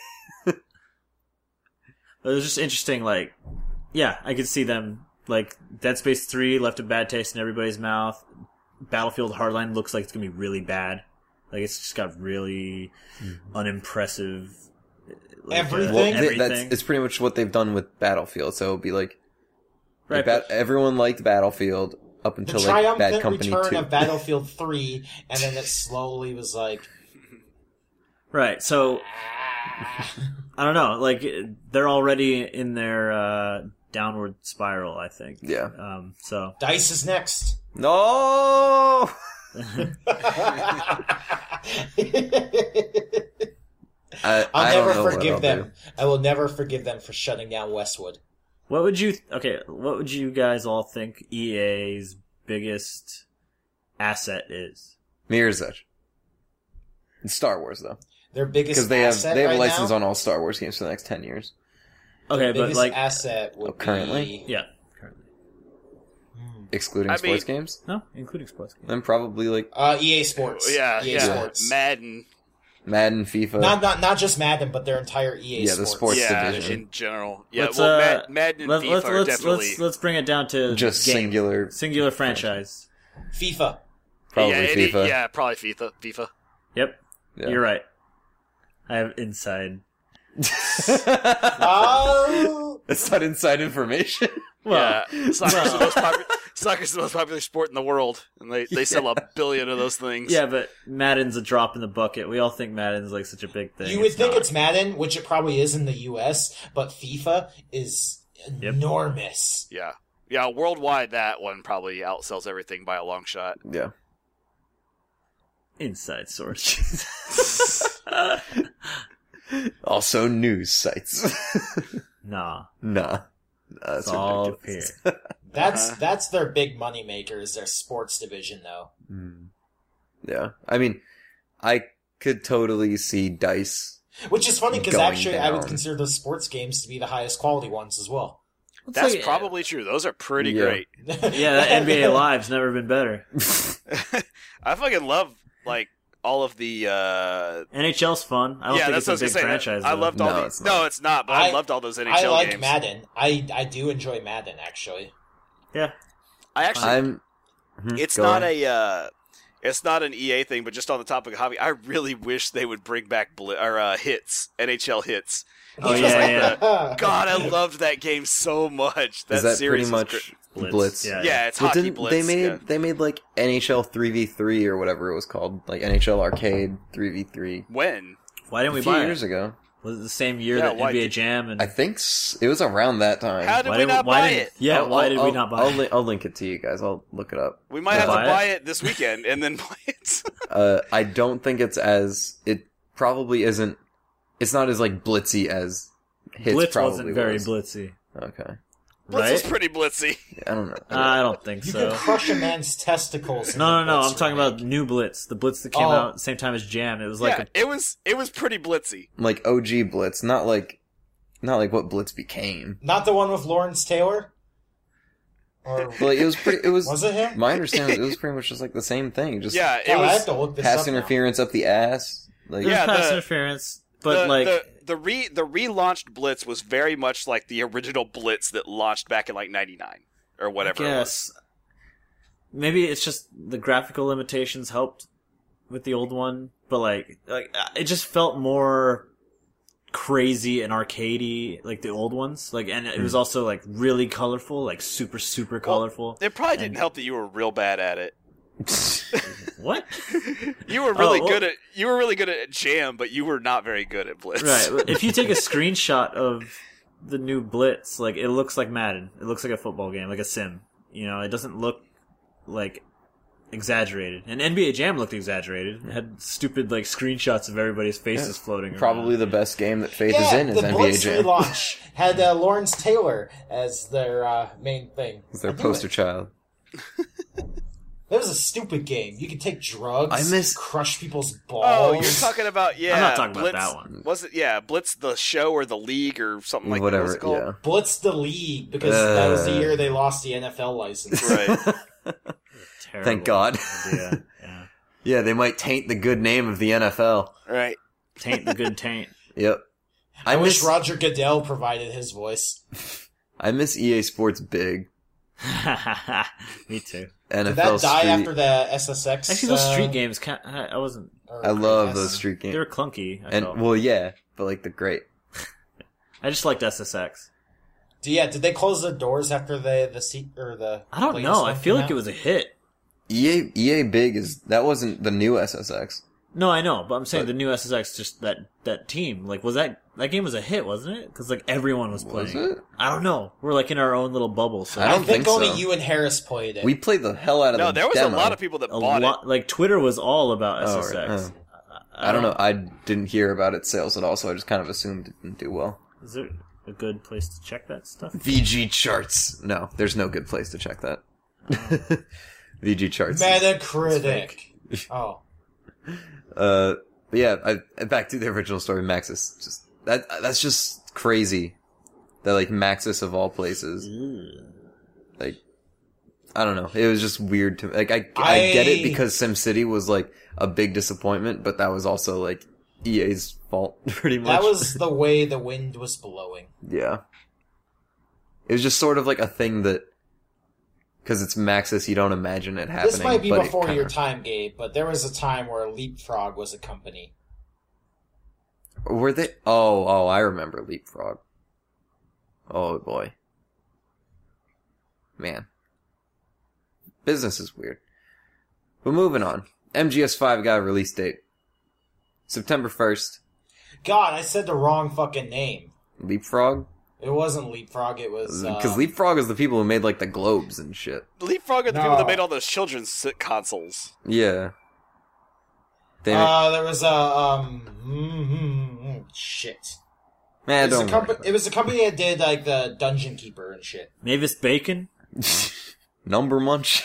It was just interesting, like, yeah, I could see them, like, Dead Space three left a bad taste in everybody's mouth. Battlefield Hardline looks like it's gonna be really bad. Like, it's just got really unimpressive... Like, Everything? Uh, Well, Th- everything. That's it's pretty much what they've done with Battlefield. So it'll be like, Right, like Bat- but- everyone liked Battlefield up The until like Bad triumphant Company return two. of Battlefield three, and then it slowly was like, Right, so... I don't know, like, they're already in their, uh, downward spiral, I think. Yeah. Um, so... Dice is next. No. I, I'll I don't never know what forgive I'll them. do. I will never forgive them for shutting down Westwood. What would you, okay, what would you guys all think E A's biggest asset is? Mirror's Edge. It's Star Wars though, Their biggest because they have asset they have right a license now, on all Star Wars games for the next ten years. Okay, their but biggest like, asset would Oh, currently? be yeah, currently. Excluding I sports mean- games, No, including sports games. then probably like uh, E A Sports. Yeah, E A yeah. Sports. Madden. Madden, FIFA. Not not not just Madden, but their entire E A Yeah, the Sports. sports Yeah, division. in general. Yeah, Let's, well, uh, Mad- Madden and Let, FIFA let's, are let's, definitely... let's, let's bring it down to Just game. singular. Singular franchise. FIFA. Probably yeah, it- FIFA. yeah, probably FIFA. FIFA. Yep, Yeah. you're right. I have inside. Oh, It's not inside information. Well, yeah, soccer's, the most popular, soccer's the most popular sport in the world, and they, they sell a billion of those things. yeah, but Madden's a drop in the bucket. We all think Madden's like such a big thing. you would think not. it's Madden, which it probably is in the U S, but FIFA is Yep. enormous. yeah, yeah. Worldwide, that one probably outsells everything by a long shot. Yeah. Inside source. Also, news sites. Nah, nah. Nah, it's that's all up ridiculous. here. That's Uh-huh. that's their big money maker, is their sports division, though. Hmm. Yeah. I mean, I could totally see DICE. Which is funny because Going actually, I would down. consider those sports games to be the highest quality ones as well. That's like- probably true. Those are pretty Yeah. great. Yeah, that N B A Live's never been better. I fucking love like all of the. Uh, N H L's fun. I don't yeah, think that's it's what I a was big gonna say. franchise. I though. loved all No, the. it's No, not. it's not. But I, I- loved all those N H L I like games. Madden. I I do enjoy Madden, actually. Yeah, I actually. I'm. Hmm, it's go not on. a. Uh, it's not an E A thing, but just on the topic of hobby, I really wish they would bring back bli- or uh, hits N H L hits. Oh, Just yeah, like yeah. the- God, I loved that game so much. That Is that series pretty is much Blitz. Blitz? Yeah. Yeah, it's Well, hockey didn't blitz. they made yeah. they made like N H L three v three or whatever it was called, like N H L Arcade three v three Why When? didn't a we few buy years it? ago. Was it the same year Yeah, that why N B A did- Jam and I think s- it was around that time. How did why we did- not why buy didn't- it? Yeah, I'll- why I'll- did we I'll- not buy I'll, it? li- I'll link it to you guys. I'll look it up. We might Yeah. have to Buy it? buy it this weekend and then play it. Uh, I don't think it's as it probably isn't. It's not as like blitzy as Hits Blitz probably wasn't very was. blitzy, Okay, Blitz right? was pretty blitzy. I don't know. I don't think You so. could crush a man's testicles. in No, the no, no. Blitz I'm talking remake. about New Blitz, the Blitz that came Oh. out at the same time as Jam. It was like yeah, a it was it was pretty blitzy. Like O G Blitz, not like not like what Blitz became. Not the one with Lawrence Taylor? Or But like, it was pretty. It was. was it him? My understanding, it was pretty much just like the same thing. Just Yeah, it God, I have was to look this pass up now. interference up the ass. Like there was Yeah, pass the- interference, but the, like the the re the relaunched Blitz was very much like the original Blitz that launched back in like ninety-nine or whatever. I it was. guess maybe it's just the graphical limitations helped with the old one, but like like it just felt more crazy and arcadey like the old ones. Like, and it was also like really colorful, like super super colorful. It probably And- didn't help that you were real bad at it. What? You were really Oh, well- good at you were really good at Jam, but you were not very good at Blitz. Right. If you take a screenshot of the new Blitz, like it looks like Madden. It looks like a football game, like a sim. You know, it doesn't look like exaggerated. And N B A Jam looked exaggerated. It had stupid like screenshots of everybody's faces floating around. probably the best game that Faith yeah, is in is the N B A Blitz Jam. relaunch had uh, Lawrence Taylor as their uh, main thing. It's their I knew poster it. child. That was a stupid game. You could take drugs, I miss- crush people's balls. Oh, you're talking about yeah. I'm not talking about Blitz, that one. Was it yeah, Blitz the show or the league or something like that? Whatever. What was it called? Yeah. Blitz the League, because that was the Uh. year they lost the N F L license. Right. Terrible Thank God. idea. Yeah. Yeah, they might taint the good name of the N F L. Right. Taint the good taint. Yep. I, I wish miss Roger Goodell provided his voice. I miss E A Sports big. Me too. N F Did L that die Street. after the S S X? Actually, those uh, street games, can't, I I wasn't. or I love S- those street They games. were clunky. I And felt. well, yeah, but like the great. I just liked S S X. Do- Yeah, did they close the doors after the the seat or the? I don't latest know. I one feel came like out? it was a hit. E A E A big is that wasn't the new S S X. No, I know, but I'm saying But- the new S S X, just that that team, like, was that that game was a hit, wasn't it? Because like everyone was playing. Was it? I don't know. We're like in our own little bubble. So I I don't think, think only so. you and Harris played it. We played the hell out of No, the there was demo. a lot of people that a bought lot, like Twitter was all about Oh, S S X. right. Oh. I don't know. I didn't hear about its sales at all, so I just kind of assumed it didn't do well. Is there a good place to check that stuff? V G charts. No, there's no good place to check that. V G charts. Metacritic. Oh, Uh, but yeah, I, back to the original story. Maxis, just that that's just crazy. That like Maxis of all places, like I don't know. It was just weird to like I I, I- get it because SimCity was like a big disappointment, but that was also like E A's fault pretty much. that was the way the wind was blowing. yeah. It was just sort of like a thing that because it's Maxis, you don't imagine it happening. This might be but it before kinda- your time, Gabe, but there was a time where Leapfrog was a company. Were they? Oh, oh, I remember Leapfrog. Oh boy, man, business is weird. But moving on, M G S five got a release date, September first. God, I said the wrong fucking name. Leapfrog, It wasn't Leapfrog. It was uh, because Leapfrog is the people who made like the globes and shit. Leapfrog are the No. people that made all those children's sit- consoles. Yeah, they Uh, there was a um, mm, mm, mm, shit. man, It was, a don't compa- worry. it was a company that did like the Dungeon Keeper and shit. Mavis Bacon. Number Munch.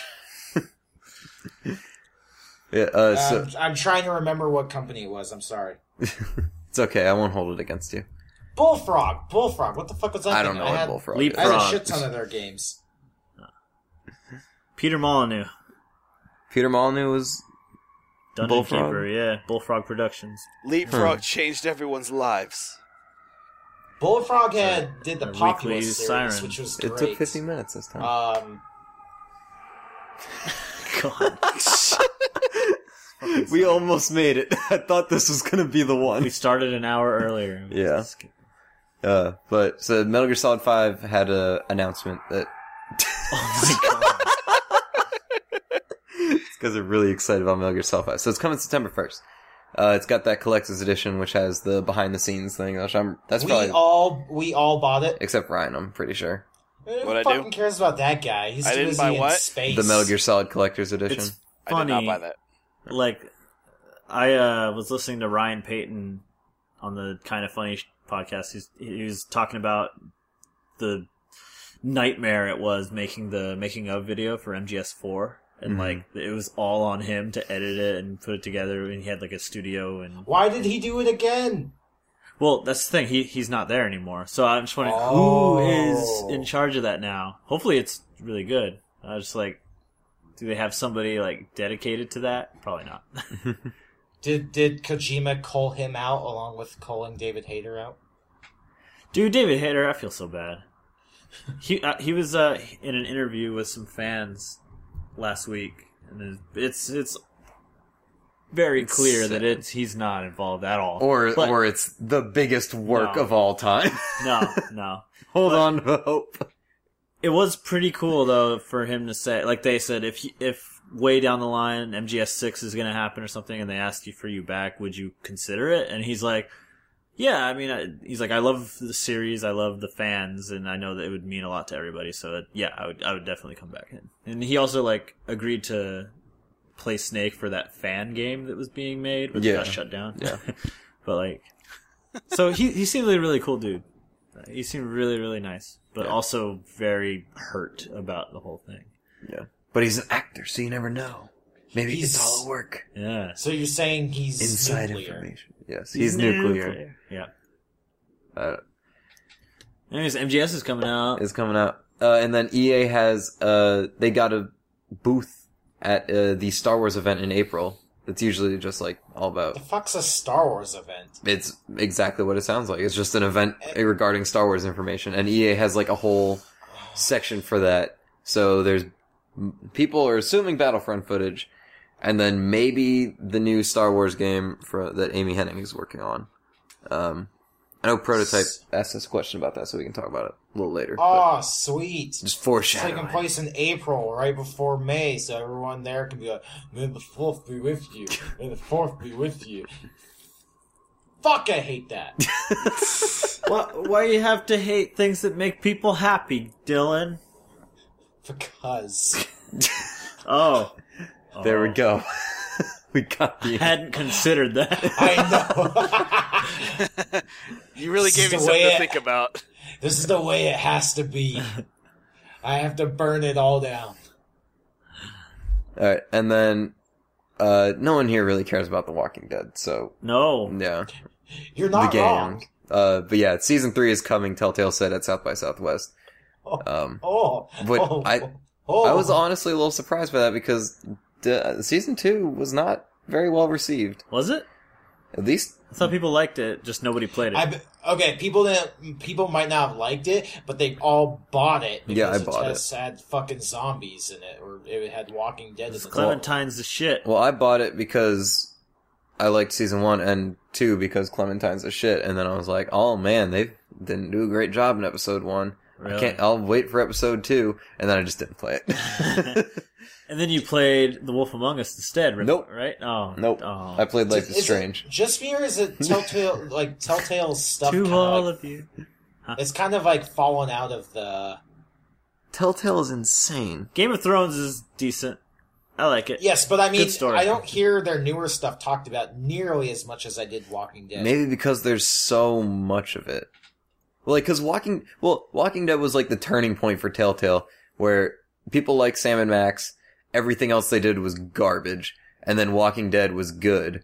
yeah, uh, so Um, I'm trying to remember what company it was. I'm sorry. it's okay. I won't hold it against you. Bullfrog. Bullfrog. What the fuck was that? I don't thing? know I what had, Bullfrog Leap- is. I had a Frog. shit ton of their games. Peter Molyneux. Peter Molyneux was Dungeon Bullfrog? Keeper. Yeah, Bullfrog Productions. Leapfrog Hmm. changed everyone's lives. Bullfrog had did the Their Populous weekly series, siren. which was It great. took fifteen minutes this time. Um, God. we almost made it. I thought this was gonna be the We one. started an hour earlier. Yeah. Uh, but so Metal Gear Solid five had a announcement that Oh my god. it's because they're really excited about Metal Gear Solid five. So it's coming September first. Uh, it's got that collector's edition, which has the behind the scenes thing. Which I'm that's we probably all we all bought it. except Ryan. I'm pretty sure Who What'd I fucking do? cares about that guy? He's I too didn't busy buy in what? space. the Metal Gear Solid collector's edition. It's I did funny. not buy that. Like, I uh, was listening to Ryan Payton on the Kind of Funny podcast. He's, he was talking about the nightmare it was making the making of video for M G S four. And, Mhm. like, it was all on him to edit it and put it together. And he had, like, a studio. And Why did he do it again? well, that's the thing. He He's not there anymore. So I'm just wondering Oh. who is in charge of that now. Hopefully it's really good. I was just like, do they have somebody, like, dedicated to that? Probably not. Did did Kojima call him out along with calling David Hayter out? Dude, David Hayter, I feel so bad. He uh, he was uh, in an interview with some fans last week, and it's it's very It's clear sad. that it's he's not involved at all. or But- or it's the biggest work No. of all time. no, no. Hold But- on to hope. It was pretty cool though for him to say, like they said, if if way down the line M G S six is going to happen or something, and they asked you for you back, would you consider it? And he's like, yeah, I mean, I, he's like, I love the series, I love the fans, and I know that it would mean a lot to everybody. So that, yeah, I would I would definitely come back in. And he also like agreed to play Snake for that fan game that was being made, but Yeah. got shut down. Yeah. But like, so he he seemed like a really cool dude. He seemed really really nice, but Yeah. also very hurt about the whole thing. Yeah, but he's an actor, so you never know. Maybe He's- it's all a work. Yeah. So you're saying he's Inside nuclear. information. Yes, he's nuclear. Yeah. Uh, Anyways, M G S is coming out. is coming out, uh, and then E A has uh, they got a booth at uh, the Star Wars event in April. It's usually just like all about. The fuck's a Star Wars event? It's exactly what it sounds like. It's just an event regarding Star Wars information, and E A has like a whole section for that. So there's people are assuming Battlefront footage, and then maybe the new Star Wars game for that Amy Hennig is working on. Um, I know Prototype asked us a question about that, so we can talk about it a little later. but Oh, sweet. just It's foreshadowing. taking place in April, right before May, so everyone there can be like, may the fourth be with you. May the fourth be with you. Fuck, I hate that. Why, why you have to hate things that make people happy, Dylan? Because. Oh. There we Oh. go. We got the. Hadn't considered that. I know. You really This is gave me the something way to it- think about. This is the way it has to be. I have to burn it all down. All right, and then uh, no one here really cares about The Walking Dead, so No. yeah, You're not the game. wrong. Uh, but yeah, season three is coming. Telltale said at South by Southwest. Oh, Um, oh, but oh, I- oh. I was honestly a little surprised by that because the, season two was not very well received. Was it? At least, I thought people liked it, just nobody played it. I be- okay, people didn't. People might not have liked it, but they all bought it because Yeah, I it bought just had fucking zombies in it, or it had Walking Dead in it. Clementine's the shit. well, I bought it because I liked season one, and two because Clementine's a shit. And then I was like, oh man, they didn't do a great job in episode one. I Really? can't. I'll wait for episode two, and then I just didn't play it. And then you played The Wolf Among Us instead, right? Nope. Right? Oh. Nope. Oh. I played Life is Is Strange. It just fear is it Telltale like Telltale stuff? To kinda all like, of you. it's kind of like fallen out of the. Telltale is insane. Game of Thrones is decent. I like it. Yes, but I mean, Good story. I don't hear their newer stuff talked about nearly as much as I did Walking Dead. Maybe because there's so much of it. Well, like, cause Walking, well, Walking Dead was like the turning point for Telltale, where people like Sam and Max, everything else they did was garbage, and then Walking Dead was good,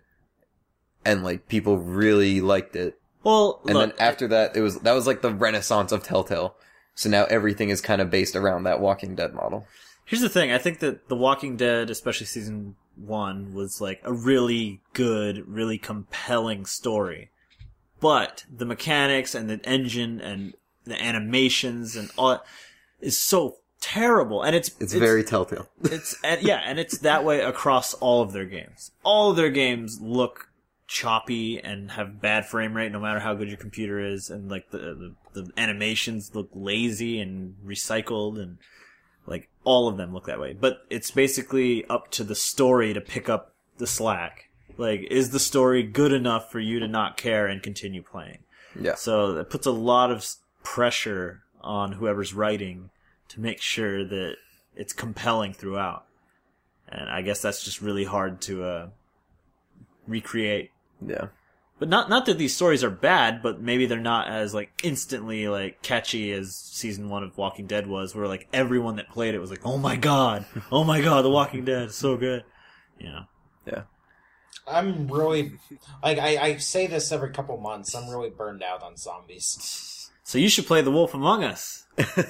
and like people really liked it. Well, And look, then after that, it was that was like the renaissance of Telltale. So now everything is kind of based around that Walking Dead model. here's the thing. I think that The Walking Dead, especially season one, was like a really good, really compelling story. But the mechanics and the engine and the animations and all that is so terrible. And it's It's, very Telltale. It's and yeah, and it's that way across all of their games. All of their games look choppy and have bad frame rate, no matter how good your computer is, and like the the, the animations look lazy and recycled, and like all of them look that way. But it's basically up to the story to pick up the slack. Like, is the story good enough for you to not care and continue playing? Yeah. So that puts a lot of s- pressure on whoever's writing to make sure that it's compelling throughout. And I guess that's just really hard to uh, recreate. Yeah. But not not that these stories are bad, but maybe they're not as like instantly like catchy as season one of Walking Dead was, where like everyone that played it was like, "Oh my god, oh my god, The Walking Dead is so good," you know. Yeah. I'm really like I, I say this every couple months. I'm really burned out on zombies. So you should play The Wolf Among Us.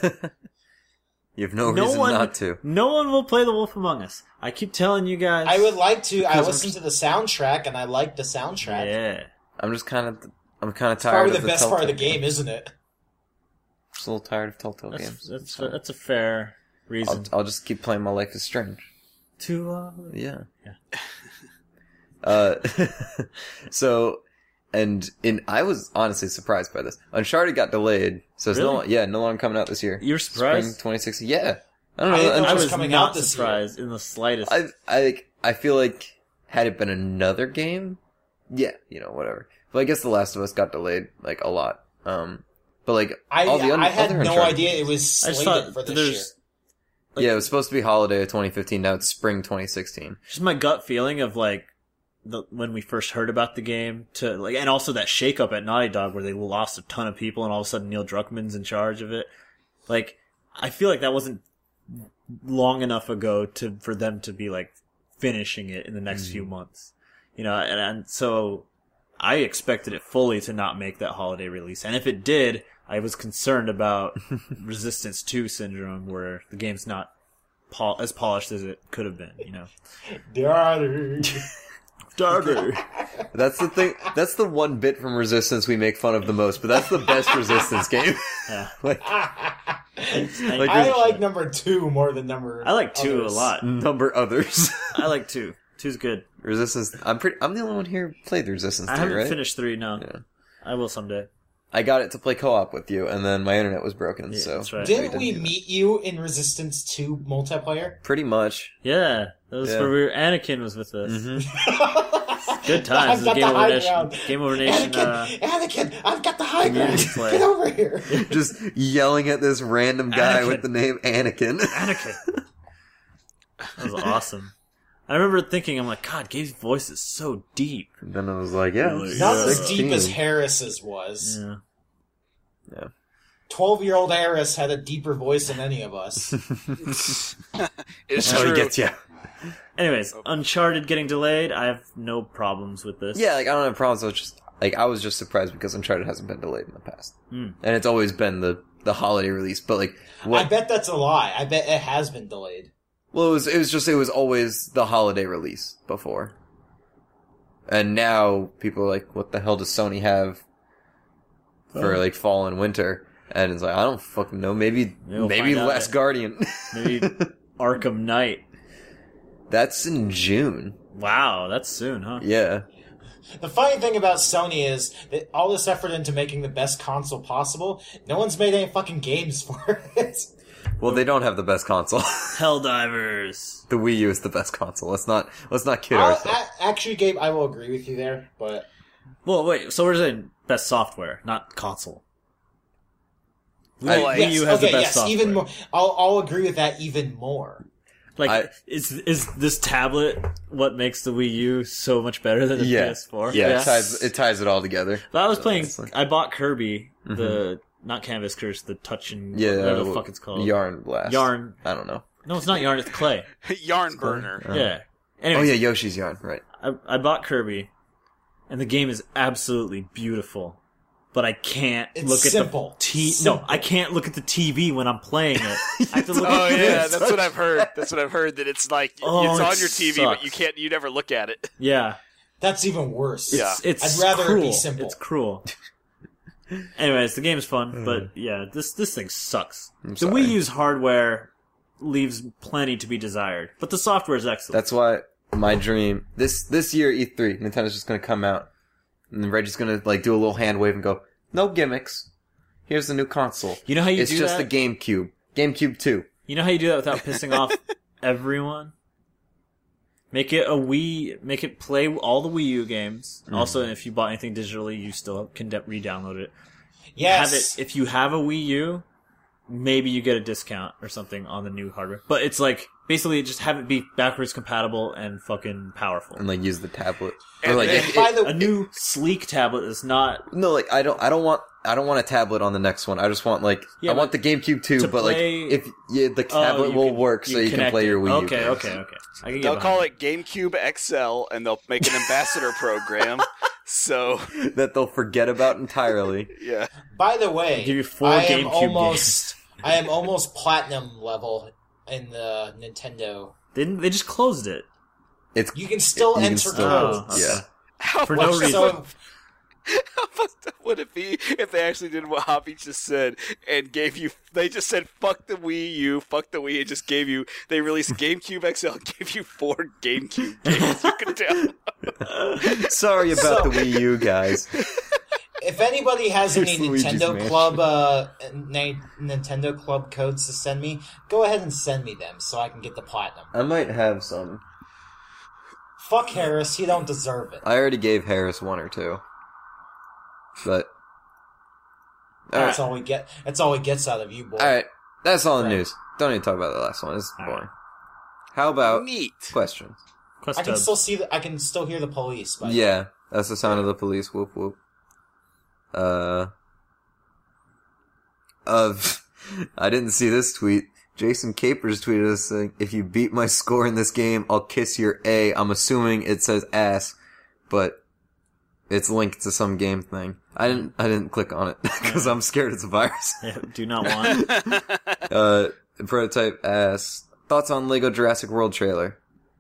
You have no, No reason one- not to. No one will play The Wolf Among Us. I keep telling you guys. I would like to. I Because listened to the soundtrack and I liked the soundtrack. Yeah. I'm just kind of, I'm kind of It's tired probably of the the best part of the Telltale game, isn't it? Just a little tired of Telltale That's games. that's, So that's a fair reason. I'll, I'll just keep playing my Life is Strange. to uh, Yeah. Yeah. Uh, so, and in I was honestly surprised by this. Uncharted got delayed, so it's no, Really? yeah, no longer coming out this year. You're surprised? Spring twenty sixteen. Yeah, I don't know. I didn't know I it Uncharted- was was coming not out this surprised in the slightest. I I like I feel like had it been another game, yeah, you know, whatever. But I guess The Last of Us got delayed like a lot. Um, but like I all the un- I had other no Uncharted idea it games- was I just slated thought for this there's year. like- yeah, it was supposed to be holiday of twenty fifteen. Now it's spring twenty sixteen. just my gut feeling of like the when we first heard about the game to like, and also that shakeup at Naughty Dog where they lost a ton of people and all of a sudden Neil Druckmann's in charge of it. Like, I feel like that wasn't long enough ago to for them to be like finishing it in the next Mm. few months, you know. And, and so I expected it fully to not make that holiday release, and if it did, I was concerned about Resistance two syndrome, where the game's not pol- as polished as it could have been, you know. Daddy. Darker. That's the thing. That's the one bit from Resistance we make fun of the most, but that's the best Resistance game. Yeah. like Like, I like number two more than number. I like two others. a lot. number others. I like two. Two's good. Resistance. I'm pretty. I'm the only one here who played the Resistance I three, haven't right? finished three, no. Yeah. I will someday. I got it to play co-op with you, and then my internet was broken. Yeah, so that's right. Didn't didn't we do that. meet you in Resistance two multiplayer? Pretty much. Yeah. That was Yeah. where we were, Anakin was with us. Mm-hmm. Good times. I've got Game the Over high Nation. ground. Game Over Nation. Anakin, Uh, Anakin, I've got the high ground. community play. Get over here. Just yelling at this random guy Anakin. with the name Anakin. Anakin. That was awesome. I remember thinking, I'm like, God, Gabe's voice is so deep. And then I was like, yeah, Really? it's Not Yeah. as sixteen. deep as Harris's was. Yeah. Yeah. Twelve-year-old Harris had a deeper voice than any of us. It's That's how he true. gets you. Anyways, Uncharted getting delayed. I have no problems with this. Yeah, like I don't have problems. I was just like I was just surprised because Uncharted hasn't been delayed in the past, Mm. and it's always been the the holiday release. But like, I what? bet that's a lie. I bet it has been delayed. Well, it was it was just it was always the holiday release before, and now people are like, what the hell does Sony have for Oh. like fall and winter? And it's like I don't fucking know. Maybe We'll maybe find out. Last Guardian. Maybe Arkham Knight. That's in June. Wow, that's soon, huh? Yeah. The funny thing about Sony is that all this effort into making the best console possible, no one's made any fucking games for it. Well, they don't have the best console. Helldivers. The Wii U is the best console. Let's not let's not kid I'll- ourselves. a- actually, Gabe, I will agree with you there, but Well, wait, so we're saying best software, not console. I- Wii yes, U has okay, the best yes, software. even more. I'll, I'll agree with that even more. Like, I- is is this tablet what makes the Wii U so much better than the Yeah. P S four? Yeah, it ties it ties it all together. But I was playing. Honestly. I bought Kirby, the not Canvas Curse, the Touch and Yeah, whatever the fuck it's called. Yarn Blast. Yarn. I don't know. No, it's not Yarn. It's Clay. Yarn burner. Uh, Yeah. Oh Anyways, yeah, Yoshi's Yarn, right? I, I bought Kirby, and the game is absolutely beautiful. But I can't It's look simple. at the T. Simple. No, I can't look at the T V when I'm playing it. I have to look Oh at yeah, this. that's what I've heard. That's what I've heard. That it's like Oh, it's it on your T V, but sucks. you can't. You never look at it. Yeah. That's even worse. Yeah. It's I'd rather it be cruel. simple. It's cruel. Anyways, the game's fun, but yeah, this this thing sucks. I'm The sorry. Wii U's hardware leaves plenty to be desired, but the software is excellent. That's why my dream this this year E three, Nintendo's just gonna come out, and then Reggie's gonna like do a little hand wave and go, "No gimmicks. Here's the new console. You know how you it's do just that? the GameCube, GameCube two." You know how you do that without pissing off everyone? Make it a Wii. Make it play all the Wii U games. Mm. Also, if you bought anything digitally, you still can de- re-download it. Yes. Have it if you have a Wii U. Maybe you get a discount or something on the new hardware. But it's like basically just have it be backwards compatible and fucking powerful. And like use the tablet. And or like then- if By it- the A new sleek tablet is not no, like I don't, I don't want, I don't want a tablet on the next one. I just want like, Yeah, I want the GameCube too. to But play- like, if yeah, the Oh, tablet you will can- work, so you can connect play it. your Wii U. Okay, games. okay, okay. I can get They'll behind call it. it GameCube X L, and they'll make an ambassador program. So that they'll forget about entirely. yeah, By the way, Give you four I am GameCube almost I am almost platinum level in the Nintendo. They didn't, they just closed it. It's You can still You can enter still- codes. Oh, okay. yeah. how For much no reason. So How fucked up would it be if they actually did what Hoppy just said and gave you? They just said "fuck the Wii U, fuck the Wii," and just gave you. They released GameCube X L, and gave you four GameCube games you could download. Sorry about So- the Wii U, guys. if anybody has any Here's Luigi's Nintendo Mansion. Club uh na- Nintendo Club codes to send me, go ahead and send me them so I can get the platinum. I might have some. Fuck Harris, he don't deserve it. I already gave Harris one or two. But That's all we get. That's all he gets out of you, boy. alright, that's all the Right. news. Don't even talk about the last one. It's All boring. How about Neat. questions? Quest I can Hub. still see. The, I can still hear the police. But Yeah, that's the sound of the police. Whoop whoop. Uh, of I didn't see this tweet. Jason Capers tweeted us saying, "If you beat my score in this game, I'll kiss your A." I'm assuming it says ass, but it's linked to some game thing. I didn't. I didn't click on it because I'm scared it's a virus. Yeah, do not want. Uh, prototype asks thoughts on Lego Jurassic World trailer.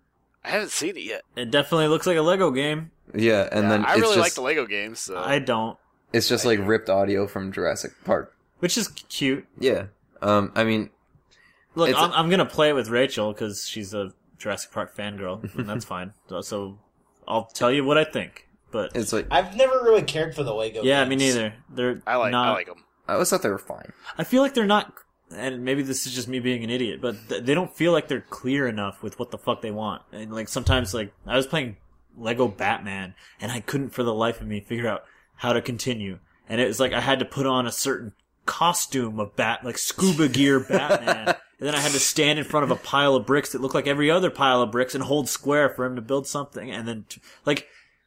I haven't seen it yet. It definitely looks like a Lego game. Yeah, and Yeah, then I it's really just like the Lego games. So. I don't, it's just like ripped audio from Jurassic Park. which is cute. Yeah. Um. I mean, Look, It's I'm, a- I'm gonna play it with Rachel because she's a Jurassic Park fangirl, and that's fine. So, so I'll tell you what I think. But it's like I've never really cared for the Lego. yeah, games. me neither. They're I like. not. I like them. I always thought they were fine. I feel like they're not, and maybe this is just me being an idiot, but th- they don't feel like they're clear enough with what the fuck they want. And like sometimes, like I was playing Lego Batman, and I couldn't for the life of me figure out how to continue. And it was like I had to put on a certain costume of bat, like scuba gear Batman, and then I had to stand in front of a pile of bricks that looked like every other pile of bricks and hold square for him to build something. And then, t- like,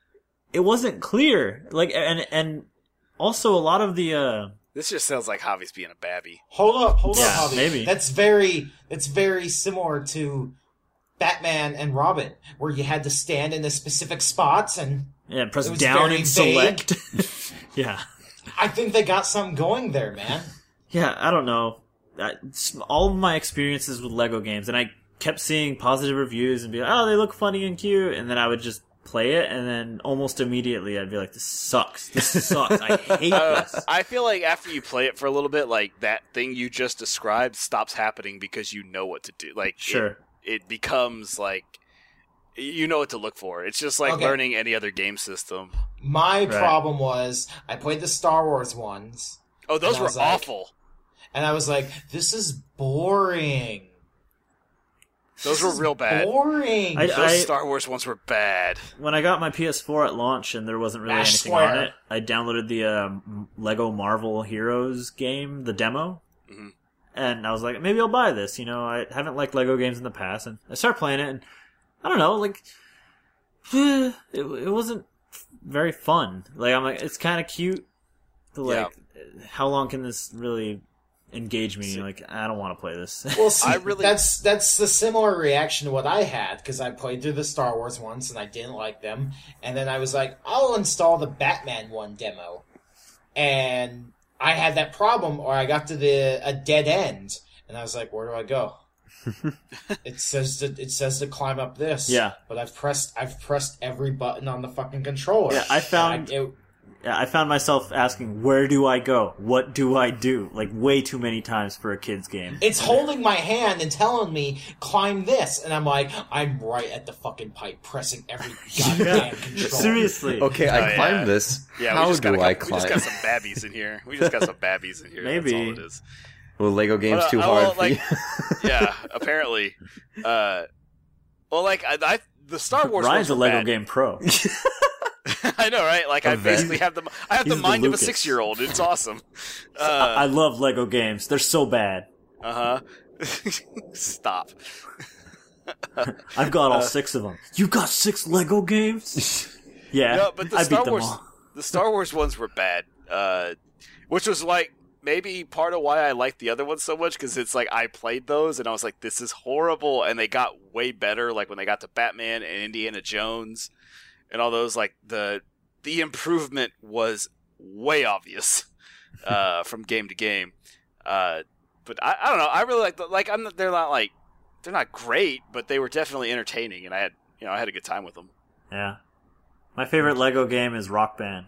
it wasn't clear. Like, and and also a lot of the. uh This just sounds like Javi's being a babby. Hold up, hold Yeah, up, Javi. maybe. That's very. It's very similar to Batman and Robin, where you had to stand in the specific spots, and Yeah, press It was down very and vague. select. Yeah. I think they got something going there, man. Yeah, I don't know. I, it's all of my experiences with Lego games, and I kept seeing positive reviews and be like, oh, they look funny and cute, and then I would just play it, and then almost immediately I'd be like, this sucks. This sucks. I hate Uh, this. I feel like after you play it for a little bit, like that thing you just described stops happening because you know what to do. Like, Sure. it, it becomes like you know what to look for. It's just like Okay. learning any other game system. My Right. problem was I played the Star Wars ones, Oh, those And I were was like- awful. and I was like, "This is boring. Those This were is real bad. Boring." I- Those Star Wars ones were bad. When I got my P S four at launch and there wasn't really Mash anything Square. on it, I downloaded the um, Lego Marvel Heroes game, the demo. Mhm. And I was like, maybe I'll buy this. You know, I haven't liked Lego games in the past. And I started playing it, and I don't know, like, it, it wasn't very fun. Like, I'm like, it's kind of cute, but like, how long can this really engage me? Like, I don't want to play this. Well, see, I really- that's that's the similar reaction to what I had because I played through the Star Wars ones and I didn't like them, and then I was like, I'll install the Batman one demo, and I had that problem, or I got to the a dead end, and I was like, where do I go? it says to it says to climb up this, Yeah. but I've pressed I've pressed every button on the fucking controller. Yeah, I found- And I- it- Yeah, I found myself asking, where do I go? What do I do? Like, way too many times for a kid's game. It's holding my hand and telling me, climb this. And I'm like, I'm right at the fucking pipe, pressing every goddamn control. Seriously. Okay, I Oh, yeah. climbed this. Yeah, How we just do got a I couple- climb? We just got some babbies in here. We just got some babbies in here. Maybe. That's all it is. Well, Lego game's Well, uh, too uh, hard well, for like- you. Yeah, apparently. Uh, well, like I, I, the Star Wars Ryan's ones a were Lego bad. game pro. I know, right? Like, I vet. basically have the I have He's the the mind of a Lucas. six-year-old. It's awesome. I, Uh I love Lego games. They're so bad. huh. Stop. I've got all Uh, six of them. You got six Lego games? Yeah, No, but the I Star beat them Wars, all. the Star Wars ones were bad. Uh, which was like maybe part of why I liked the other ones so much, because it's like I played those and I was like, this is horrible, and they got way better. Like when they got to Batman and Indiana Jones and all those, like the the improvement was way obvious uh, from game to game. Uh, but I, I don't know. I really like the, like I'm. Not, they're not like they're not great, but they were definitely entertaining, and I had you know I had a good time with them. Yeah. My favorite Lego game is Rock Band.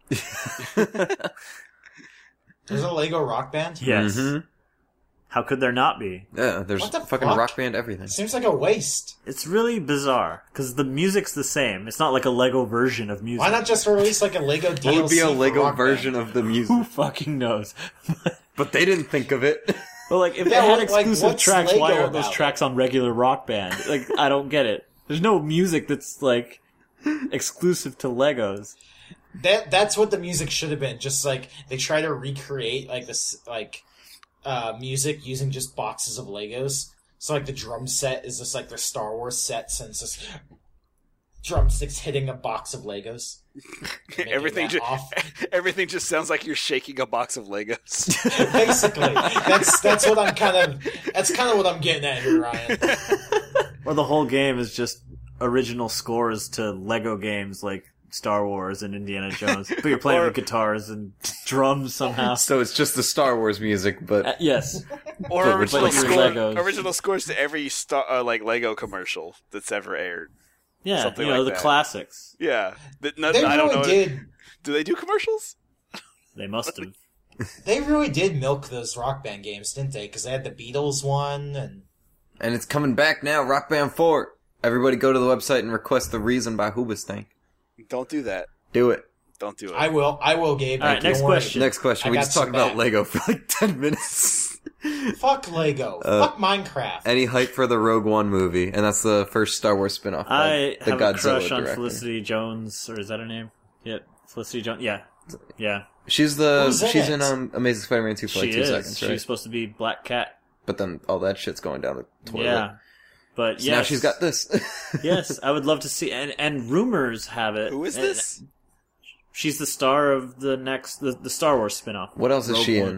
There's a Lego Rock Band? Yes. Mhm. How could there not be? Yeah, there's What the fucking fuck? Rock Band everything. Seems like a waste. It's really bizarre because the music's the same. It's not like a Lego version of music. Why not just release like a Lego D L C What would be a for Lego Rock version Band? of the music? Who fucking knows? But they didn't think of it. Well, like if Yeah, they had like, like, exclusive what's tracks, why Lego aren't those about tracks on regular Rock Band? Like I don't get it. There's no music that's like exclusive to Legos. That that's what the music should have been. Just like they try to recreate like this like uh, music using just boxes of Legos. So like the drum set is just like their Star Wars set, since just drumsticks hitting a box of Legos. Making everything that just off. everything just sounds like you're shaking a box of Legos. Basically, that's that's what I'm kind of that's kind of what I'm getting at here, Ryan. Or the whole game is just original scores to Lego games like Star Wars and Indiana Jones, but you're playing Or- with guitars and drums somehow. So it's just the Star Wars music, but Uh, yes, Or But with original like your score, Legos. original scores to every star, uh, like Lego commercial that's ever aired. yeah, Something you know like the that. classics. Yeah, That- no, They I don't really know. did. Do they do commercials? They must have. They really did milk those Rock Band games, didn't they? Because they had the Beatles one, and and it's coming back now. Rock Band four. Everybody go to the website and request The Reason by Hoobastank. Don't do that. Do it. Don't do it. I will. I will, Gabe. All right, Don't next worry. question. Next question. I We got just talked some about back. Lego for like ten minutes. Fuck Lego. Uh, Fuck Minecraft. Any hype for the Rogue One movie? And that's the first Star Wars spin-off. by I the have Godzilla a crush on director. Felicity Jones, or is that her name? Yep, Felicity Jones. Yeah, yeah, She's the Who's in she's it? in um, Amazing Spider-Man two for she like two is. seconds, She's right? supposed to be Black Cat. But then all that shit's going down the toilet. Yeah, but So yes, now she's got this. yes, I would love to see. And and rumors have it. Who is and this? She's the star of the next the, the Star Wars spinoff. What else is Rogue she One. in?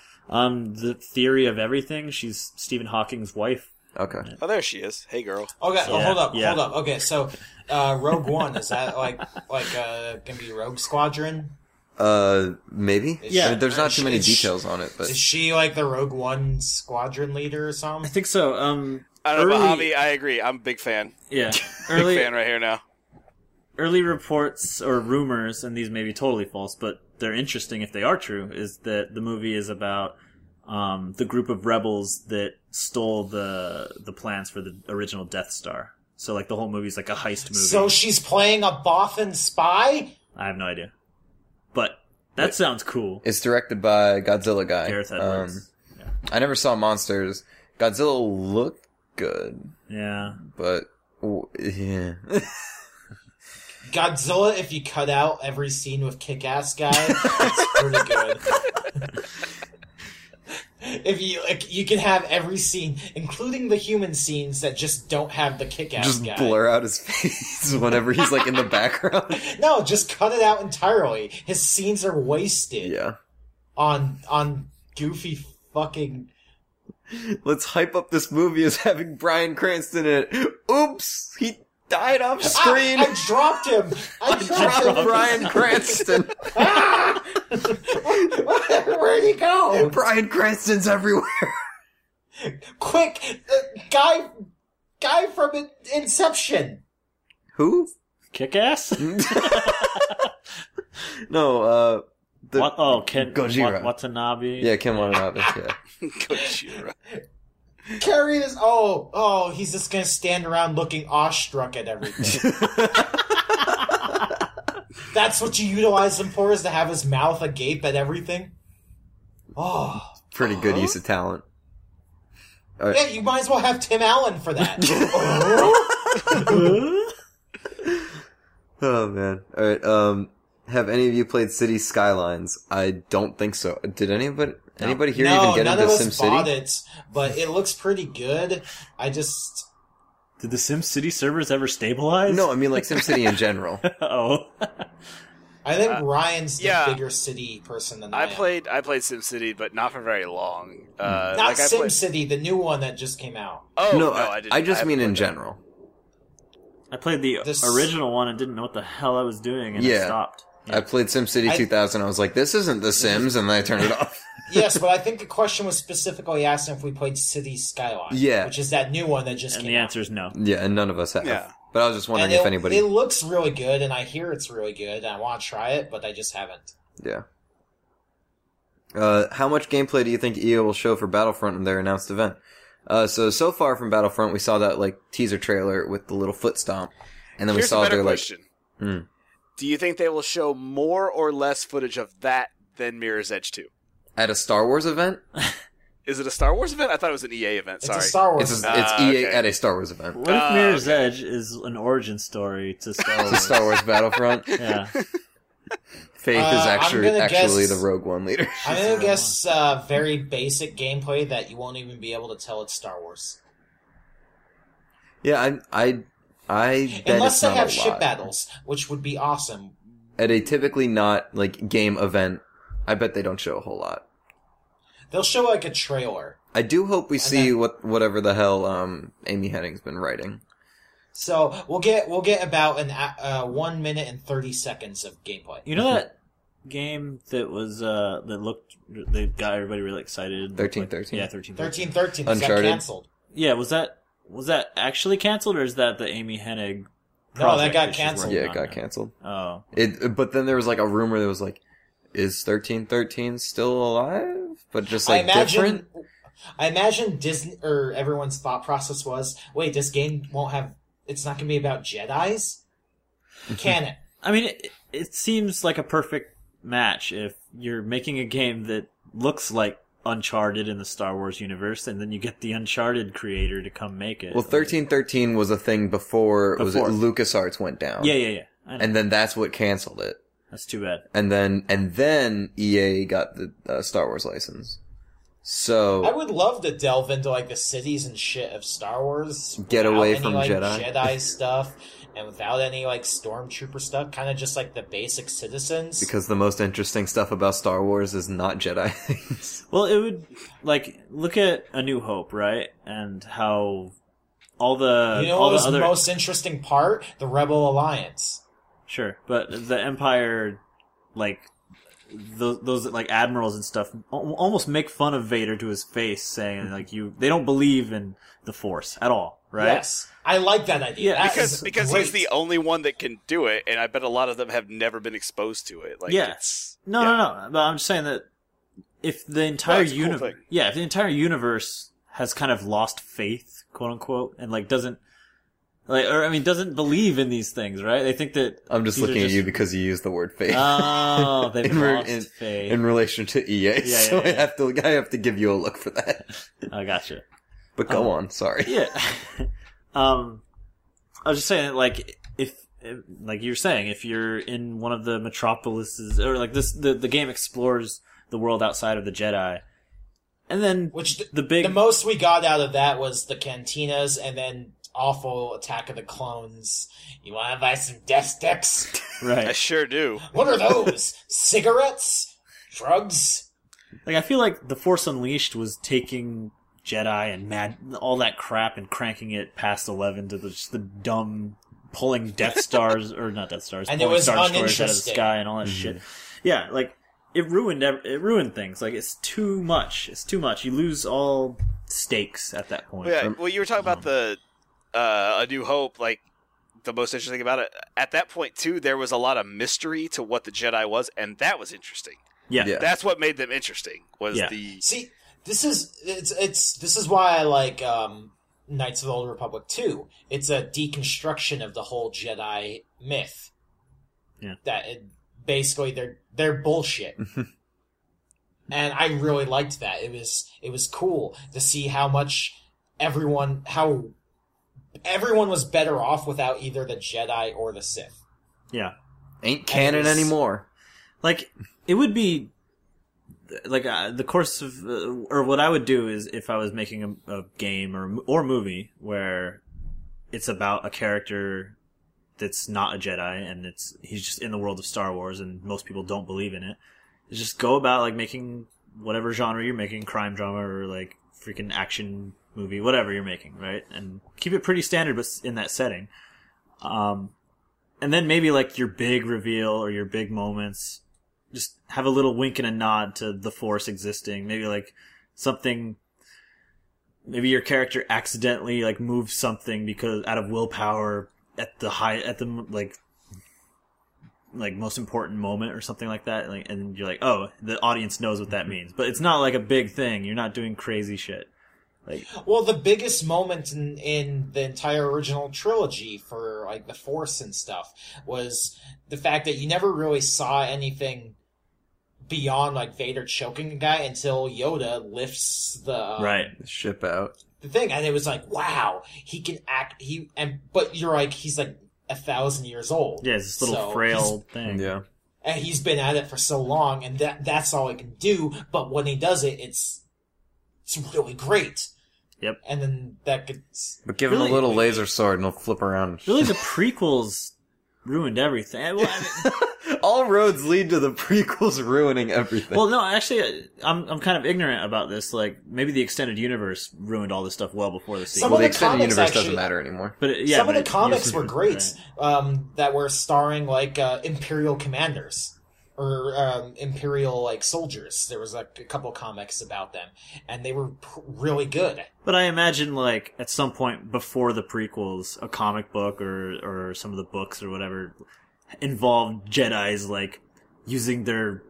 Um, the Theory of Everything. She's Stephen Hawking's wife. Okay. Oh, there she is. Hey, girl. Okay, oh, Yeah, hold up, yeah. hold up. Okay, so uh, Rogue One, is that like like uh, gonna be Rogue Squadron? Uh, maybe? Is Yeah. I mean, there's not is too she- many is she- details on it, but Is she like the Rogue One squadron leader or I something? think so. Um, I don't know, early, but Javi, I agree. I'm a big fan. yeah, Big early fan right here now. early reports or rumors, and these may be totally false, but they're interesting if they are true, is that the movie is about um, the group of rebels that stole the the plans for the original Death Star. So, like, the whole movie's like a heist movie. So she's playing a Bothan spy? I have no idea. But that sounds cool. it's directed by Godzilla guy. Gareth Edwards. Um, I never saw Monsters. Godzilla looked good, Yeah. but w- yeah. Godzilla, if you cut out every scene with Kick-Ass guy, it's pretty good. If you like, you can have every scene, including the human scenes that just don't have the Kick-Ass Just guy. blur out his face whenever he's like in the background. No, just cut it out entirely. His scenes are wasted Yeah. on on goofy fucking. Let's hype up this movie as having Bryan Cranston in it. Oops! He died off screen! Ah, I dropped him. I dropped him. Bryan Cranston! Ah! Where'd he go? Bryan Cranston's everywhere! Quick, uh, guy, guy from In- Inception. Who? Kick ass? No, uh... The, what? Oh, Ken Gojira. Wat- Watanabe. Yeah, Ken Watanabe, yeah. Gojira. Carry this. Oh, oh, he's just gonna stand around looking awestruck at everything. That's what you utilize him for, is to have his mouth agape at everything. Oh, Pretty good use of talent. Alright. yeah, you might as well have Tim Allen for that. Oh. Oh man. All right. Um, have any of you played City Skylines? I don't think so. Did anybody anybody here no, even get none into of us bought SimCity? it, but it looks pretty good. I just Did the SimCity servers ever stabilize? No, I mean like SimCity in general. Oh. I think Uh, Ryan's the yeah. bigger city person than I, I am. played I played SimCity, but not for very long. Uh, Not like I played- SimCity, the new one that just came out. Oh no, no, I, I, didn't. I just haven't mean in played that. general. I played the This- original one and didn't know what the hell I was doing, and I Yeah. stopped. I played SimCity I- two thousand. I was like, this isn't The Sims, and then I turned it off. Yes, but I think the question was specifically asking if we played City Skyline. Yeah. Which is that new one that just And came the out. answer is no. Yeah, and none of us have. Yeah. But I was just wondering And if it, anybody. it looks really good, and I hear it's really good, and I want to try it, but I just haven't. Yeah. Uh, how much gameplay do you think E A will show for Battlefront in their announced event? Uh, so so far from Battlefront, we saw that like teaser trailer with the little foot stomp, and then we Here's saw a better their like. question: Hmm. Do you think they will show more or less footage of that than Mirror's Edge two? At a Star Wars event? Is it a Star Wars event? I thought it was an E A event. It's Sorry. a Star Wars. It's a, event. it's Ah, E A okay. at a Star Wars event. What if Oh, Mirror's okay. Edge is an origin story to Star The Wars? Star Wars Battlefront. Yeah. Faith Uh, is I'm actually gonna actually guess- the Rogue One leader. I'm gonna guess uh, very basic gameplay that you won't even be able to tell it's Star Wars. Yeah, I I I bet Unless it's they not have a ship lot. battles, which would be awesome. At a typically not like game event, I bet they don't show a whole lot. They'll show like a trailer. I do hope we And see then- what whatever the hell um Amy Hennig's been writing. So we'll get we'll get about an uh, one minute and thirty seconds of gameplay. You know that game that was uh that looked that got everybody really excited? thirteen Like- thirteen. Yeah, thirteen Thirteen thirteen. thirteen is that Uncharted. canceled? Yeah, was that was that actually canceled, or is that the Amy Hennig? No, that project got she's canceled. working Yeah, it on got now? canceled. Oh, It, but then there was like a rumor that was like, is thirteen thirteen still alive? But just like I imagine. different. I imagine Disney or everyone's thought process was, wait, this game won't have. It's not going to be about Jedi's. Can it? I mean, it, it seems like a perfect match if you're making a game that looks like Uncharted in the Star Wars universe, and then you get the Uncharted creator to come make it. Well, thirteen thirteen was a thing before, was it Before. LucasArts went down. Yeah, yeah, yeah. I know. And then that's what canceled it. That's too bad. And then and then E A got the uh, Star Wars license. So I would love to delve into like the cities and shit of Star Wars. Get without away any, from like, Jedi. Jedi stuff, and without any like stormtrooper stuff. Kind of just like the basic citizens. because the most interesting stuff about Star Wars is not Jedi things. Well, it would like look at A New Hope, right? And how all the you know all what the was other the most interesting part? The Rebel Alliance. sure, but the Empire, like those those like admirals and stuff, al- almost make fun of Vader to his face, saying like you they don't believe in the Force at all, right? Yes, I like that idea. Yeah, That because is because great. he's the only one that can do it, and I bet a lot of them have never been exposed to it. Like, Yeah. it's, No, yeah. no, no. But I'm just saying that if the entire it's a cool universe, thing. yeah, if the entire universe has kind of lost faith, quote unquote, and like doesn't, like, or I mean, doesn't believe in these things, right? They think that I'm just these are looking at just- you because you used the word faith. Oh, they've in, re- lost in, faith. in relation to E A, Yeah, so yeah, I yeah. have to I have to give you a look for that. I gotcha. But go Oh. on, sorry. Yeah. um, I was just saying, like, if, if, like you were saying, if you're in one of the metropolises, or like this, the the game explores the world outside of the Jedi, and then Which the, the big the most we got out of that was the cantinas, and then awful Attack of the Clones. You want to buy some death sticks? I right. sure do. What are those? Cigarettes? Drugs? Like I feel like the Force Unleashed was taking Jedi and mad all that crap and cranking it past eleven to the, just the dumb pulling Death Stars or not Death Stars, And it pulling was Star Destroyers out of the uninteresting. sky and all that shit. Yeah, like it ruined ev- it ruined things. Like it's too much. It's too much. You lose all stakes at that point. Well, yeah, well, you were talking about the uh, A New Hope, like the most interesting about it. At that point, too, there was a lot of mystery to what the Jedi was, and that was interesting. Yeah. Yeah. That's what made them interesting. Was Yeah. the See, this is it's it's this is why I like um, Knights of the Old Republic two. It's a deconstruction of the whole Jedi myth. Yeah. That it, basically they're they're bullshit. And I really liked that. It was it was cool to see how much everyone how everyone was better off without either the Jedi or the Sith. Yeah. Ain't canon was- anymore. Like, it would be, like, uh, the course of, uh, or what I would do is if I was making a, a game or, or movie where it's about a character that's not a Jedi and it's, he's just in the world of Star Wars and most people don't believe in it, is just go about, like, making whatever genre you're making, crime drama or, like, freaking action movie, whatever you're making, right? And keep it pretty standard, but in that setting. Um, and then maybe, like, your big reveal or your big moments, just have a little wink and a nod to the Force existing. Maybe, like, something, maybe your character accidentally, like, moves something because, out of willpower at the high, at the, like, like, most important moment or something like that. Like, and you're like, oh, the audience knows what that means. But it's not, like, a big thing. You're not doing crazy shit. Like, well, the biggest moment in, in the entire original trilogy for, like, the Force and stuff was the fact that you never really saw anything beyond, like, Vader choking a guy until Yoda lifts the um, right. Ship out. the thing, and it was like, wow, he can act. He and but you're like, he's like a thousand years old. Yeah, it's this little So frail he's- thing. Yeah. and he's been at it for so long, and that that's all he can do. But when he does it, it's it's really great. Yep. And then that gets But give him Really? a little laser sword and he'll flip around. Really, the prequels ruined everything. Well, I mean, All roads lead to the prequels ruining everything. well, no, actually, I'm I'm kind of ignorant about this. Like, maybe the extended universe ruined all this stuff well before the Some sequel. well, of the the extended comics universe actually- doesn't matter anymore. But it, yeah, some of but the it- comics yes, were right. great um, that were starring like uh, Imperial commanders or um, Imperial like soldiers. There was like a couple comics about them, and they were pr- really good. But I imagine, like, at some point before the prequels, a comic book or or some of the books or whatever involved Jedis, like, using their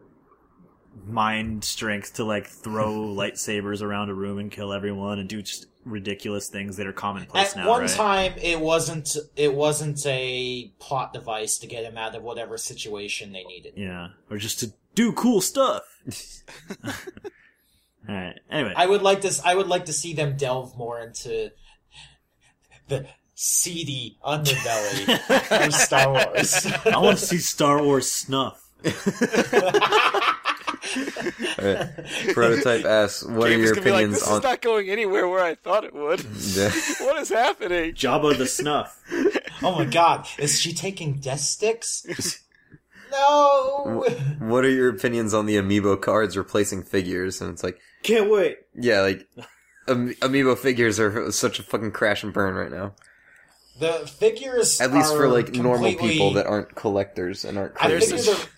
mind strength to, like, throw lightsabers around a room and kill everyone and do just ridiculous things that are commonplace At now, one right? time, it wasn't it wasn't a plot device to get him out of whatever situation they needed. Yeah. Or just to do cool stuff. Alright, anyway. I would like to. I would like to see them delve more into the seedy underbelly of Star Wars. I want to see Star Wars snuff. Alright. Prototype asks, what Gabe are is your gonna be like, opinions this on... is not going anywhere where I thought it would. Yeah. What is happening? Jabba the Snuff. Oh my god, is she taking death sticks? No. What are your opinions on the amiibo cards replacing figures? And it's like, Can't wait. yeah, like, am- amiibo figures are such a fucking crash and burn right now. The figures, At least for, are like, normal completely- people that aren't collectors and aren't I crazy. figure the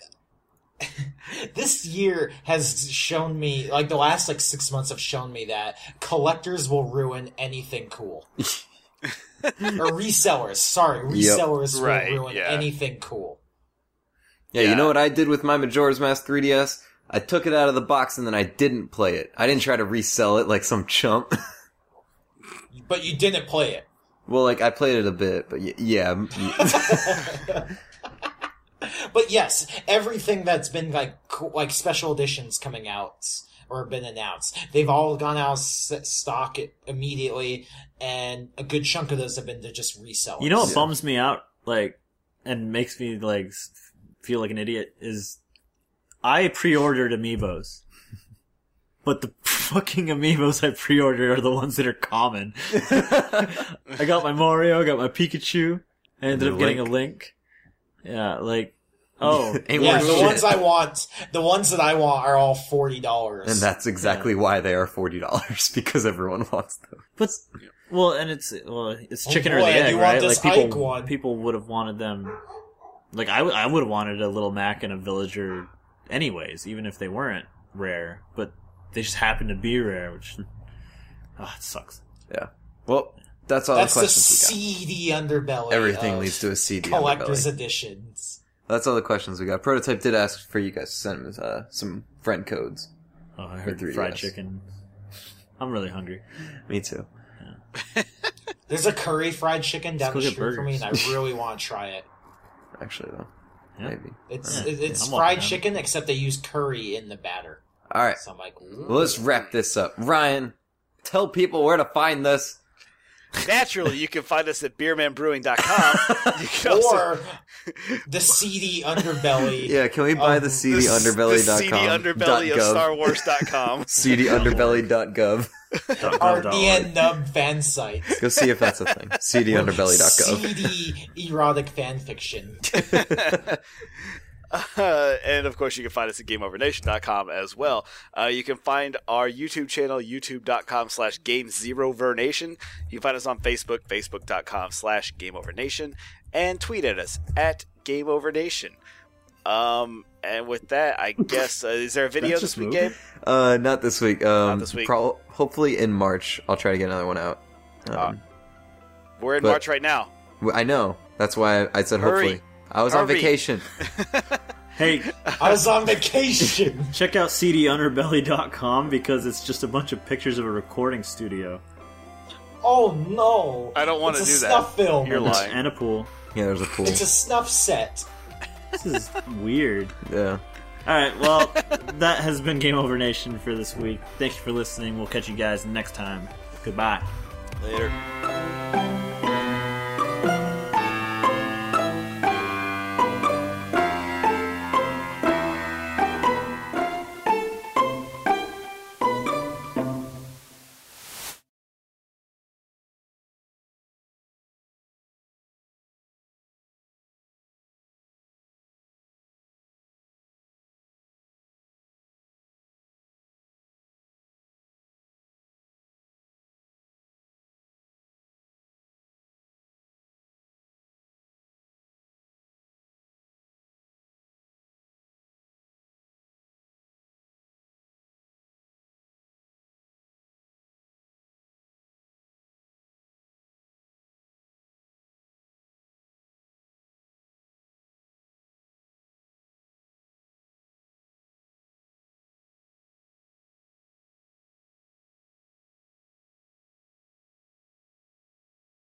this year has shown me, like the last like six months have shown me that collectors will ruin anything cool. Or resellers, sorry, Yep. resellers Right, will ruin yeah. anything cool. Yeah, you Yeah. know what I did with my Majora's Mask three D S? I took it out of the box and then I didn't play it. I didn't try to resell it like some chump. But you didn't play it. Well, like, I played it a bit, but y- yeah. m- But yes, everything that's been like co- like special editions coming out or been announced, they've all gone out of s- stock immediately, and a good chunk of those have been to just resell. You know what Yeah. bums me out, like, and makes me, like, s- feel like an idiot is I pre-ordered amiibos. But the fucking amiibos I pre-ordered are the ones that are common. I got my Mario, I got my Pikachu, I ended The up getting a Link. Link. Yeah, like, oh. Ain't Yeah, worth the shit. ones I want, the ones that I want are all forty dollars. And that's exactly why they are forty dollars, because everyone wants them. But, well, and it's, well, it's Oh chicken boy, or the I egg, do want right? this Like, Ike people, one. people would have wanted them, like, I, w- I would have wanted a Little Mac and a Villager anyways, even if they weren't rare, but they just happen to be rare, which, ah, it sucks. Yeah. Well, that's all That's the the questions we seedy underbelly. got. Everything of leads to a C D collector's underbelly. editions. That's all the questions we got. Prototype did ask for you guys to send him uh, some friend codes. Oh, I heard three D S. fried chicken. I'm really hungry. Me too. There's a curry fried chicken down Let's go the get street from me, and burgers. I really want to try it. Actually, though. Yeah. Maybe. It's Yeah, it, it's I'm walking fried down. chicken, except they use curry in the batter. All right. So I'm like, ooh. Well, let's wrap this up. Ryan, tell people where to find this. Naturally, you can find us at beer man brewing dot com. You can also, Or the seedy underbelly. Yeah, can we buy Um, the the, seedy s- underbelly the dot seedy com underbelly of dot gov. Star Wars dot com. seedy underbelly dot gov. Our D N Nub fan site. Go see if that's a thing. seedy underbelly dot gov. Seedy erotic fan fiction. Uh, and of course, you can find us at game over nation dot com as well. Uh, you can find our YouTube channel, youtube dot com slash game zero vernation. You can find us on Facebook, facebook dot com slash game over nation, and tweet at us at game over nation. Um, and with that, I guess, uh, is there a video That's this just week, moving. Gabe? Uh, not this week. Um, Not this week. Pro- hopefully in March, I'll try to get another one out. Um, Uh, We're in but- March right now. w- I know. That's why I said Hurry. hopefully. I was on Hurry. vacation. Hey, I was on vacation. check out c d underbelly dot com because it's just a bunch of pictures of a recording studio Oh no! I don't want to It's a do that. snuff film. You're lying. and a pool. Yeah, there's a pool. It's a snuff set. This is weird. Yeah. All right, well, that has been Game Over Nation for this week. Thank you for listening. We'll catch you guys next time. Goodbye. Later.